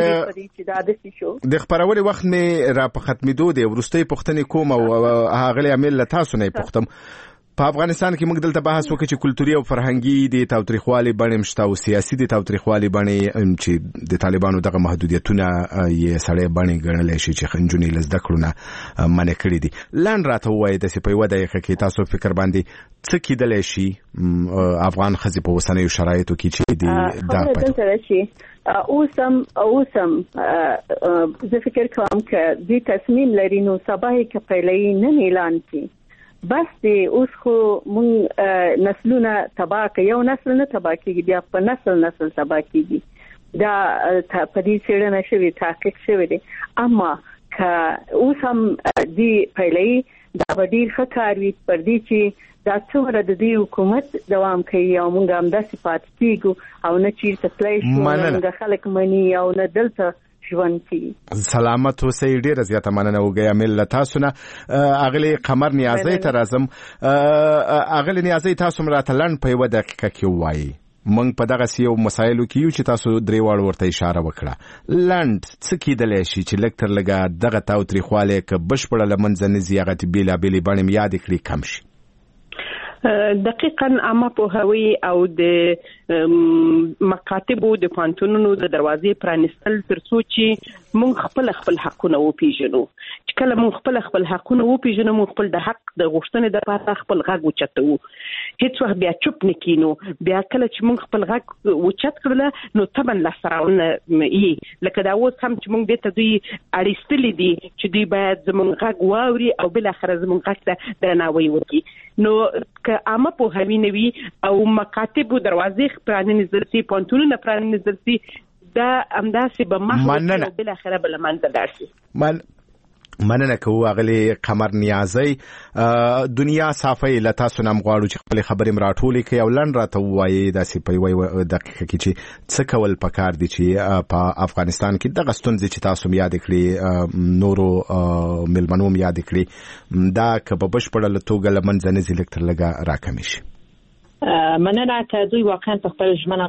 د خپرونې وخت مې را په ختمېدو دی وروستۍ پوښتنې کوم او هغلې عامل له تاسو نه یې پوښتم په افغانستان کې موږ دلته بحث وکړو چې کلتوري او فرهنګي د تاوتریخوالي بڼې شته او سیاسي د تاوتریخوالي بڼې چې د طالبانو دغه محدودیتونه یې سړی بڼې ګڼلی شي چې نجونې له زده کړو نه منع کړي دي لنډ راته ووایئ داسې په 1 دقیقه کې تاسو فکر باندې څه کیدلی شي افغان ښځې په اوسنیو شرایطو کې چې دا اوسم زه فکر کوم که دوی تصمیم لري نو سبا یې که پیلوي نن اعلان کړي بس دی اوس خو مونږ نسلونه تباه کوي یو نسل نه تباه کېږي بیا په نسل تباه کېږي دا په دې څېړنه شوې تحقیق شوی دی اما که اوس هم دی پیلوي دا ډیر ښه کار وي پر دې چې دا څومره د دې حکومت دوام کوي او موږ هم داسې پاتې کیږو او نه چیرته تللی شو موږ خلک مني او نه دلته ژوند کوي. سلامت اوسئ. ډیره زیاته مننه وګیا مل تاسو نه. اغلی قمر نیازی ته راځم. اغلی نیازی تاسو راته لنډ په 1 دقیقه کې وایي. موږ په دغه سیو مسایلو کې یو چې تاسو درې واړو ورته اشاره وکړه. لنډ څه کېدلی شي چې لږ تر لږه دغه تاوتریخوالی که بشپړه له منځه نه ځي هغه بېلابېلې بڼې مې یادې کړي کم شي؟ دقیقاً عامه پوهاوی او د مکاتبو د پوهنتونونو د دروازې پرانیستل تر څو چې موږ خپل حقونه وپیژنو. چې کله موږ خپل حقونه وپیژنو موږ خپل د حق د غوښتنې لپاره خپل غږ اوچتوو. هیڅ وخت بیا چوپ نه کینو. بیا کله چې موږ خپل غږ اوچت کړل نو طبعا لاسته راوړنه یې لکه دا اوس هم چې موږ دې ته دوی اړیستلي دي چې دوی باید زموږ غږ واوري او بالاخره زموږ غږ ته درناوی وکړي. نو که عامه پوهاوی نه وي او مکاتبو دروازې پرانیستل شي پوهنتونونه پرانیستل شي دا همداسې به محو او بالاخره به له منځه لاړ شي. مننه کوو اغلی قمر نیازی. دنیا صافی له تاسو نه غواړو چې خپل خبرې راټولې کړئ او لنډ راته ووایي داسې په 1 دقیقه کې چې څه کول پکار دي چې په افغانستان کې دغه ستونزې چې تاسو یاد کړې نورو ملمنو یاد کړې دا که په بشپړه توګه له منځه نه ځي لږ تر لږه راکمې شي. مننه که دوی واقعا په خپل ژمنه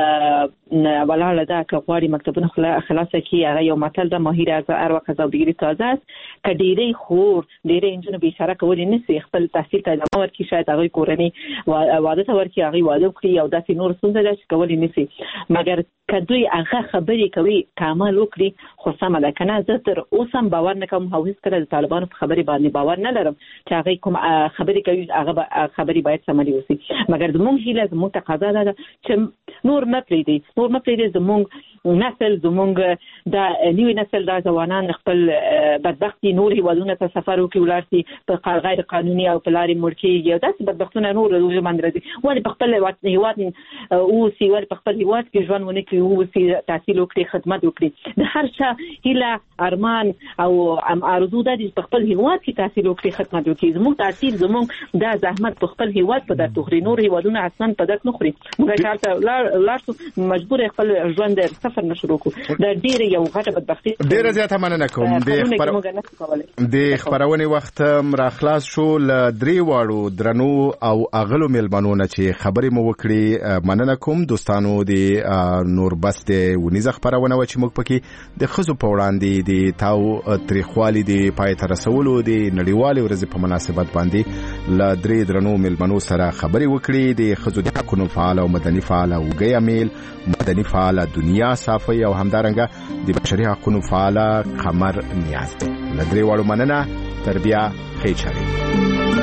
ولاړه ده که غواړي مکتبونه خلاصه کړي. هغه یو متل ده ماهر از اروق از بگیری تازه است. که ډیری خور ډیری انجونو بیچاره کولی نشي خپل تحصیل ته ادامه ورکړي شاید هغوی کورنۍ واده ته ورکړي هغوی واده وکړي او داسې نور ستونزه ده چې کولی نشي. مګر که دوی هغه خبرې کوي که عمل وکړي خو سمه ده. که نه زه تر اوسه هم باور نه کوم او هېڅکله د طالبانو په خبرې باندې باور نه لرم چې هغوی کوم خبرې کوي هغه خبرې باید سمې وسي. مګر زموږ هیله زموږ تقاضا ده چې نور نه پرېږدي زموږ نسل زموږ د نوي نسل د ځوانان خپل بدبختي نور هیوادونو ته سفر وکړي ولاړ شي په غیر قانوني او په لارې مړ کېږي او داسې بدبختونه نور باندې راځي. ولې په خپل هیواد اوسي ولې په خپل هیواد کې ژوند ونه کړي اوسي تحصیل وکړي خدمت وکړي. د هر چا هیله ارمان او آرزو ده چې په خپل هیواد کې تحصیل وکړي خدمت وکړي. زموږ تحصیل زموږ د زحمت په خپل هیواد په درد خوري. نور هیوادونه اصلا په درد نه خوري. موږ کارته لاړ مجبور خپل ژوند سفر نشو وکړو. دا ډیره یو غټه بدبختی. ډیره زیاته مننه کوم. د خبرونې وخت را خلاص شو. ل درې واړو درنو او اغلو ملمنونه چې خبرې مو وکړي مننه کوم. دوستانو د نور بس د ونیزه خبرونه و چې موږ پکې د خزو په وړاندې د تاو تاریخوالي د پای ته رسولو د نړیوالې ورځې په مناسبت باندې ل درې درنو ملمنو سره خبرې وکړي. د خزو د حقوقو فعال او مدني فعال وګیا میل مدني فعال دنیا صافی او همدارنګه د بشري حقوقو فعال قمر نیاز. ل درې واړو مننه. تربیه خیچري.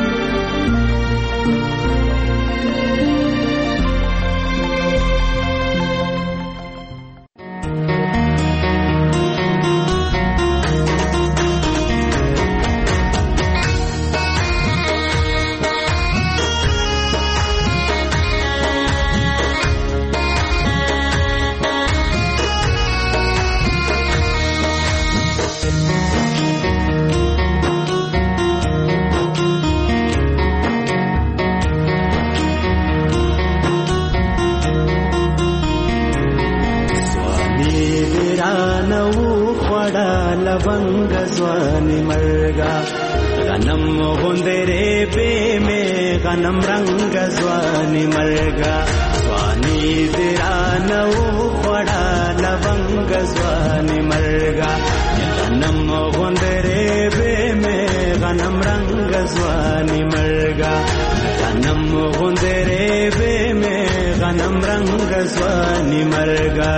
غنم رنگ زوانی مرگا زوانی دیرانو خڑا لونگ زوانی مرگا غنم غندرے بے میں غنم رنگ زوانی مرگا غنم غندرے بے میں غنم رنگ زوانی مرگا.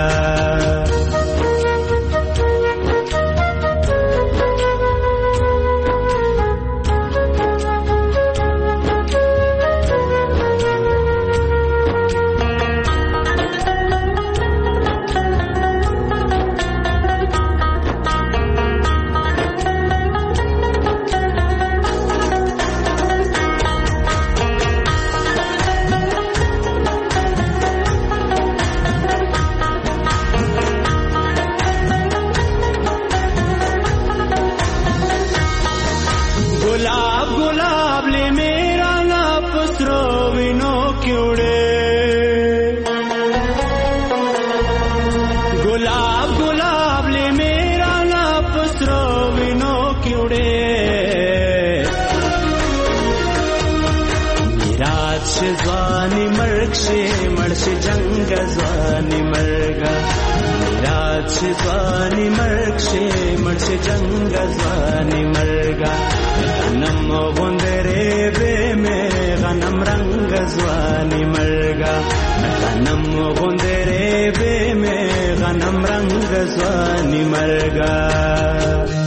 جنگ ځواني مرګا میراث ځواني مرګ شي مرشي جنگ ځواني مرګا غنم غوندره به مې غنم رنگ ځواني مرګا غنم غوندره به مې غنم رنگ ځواني مرګا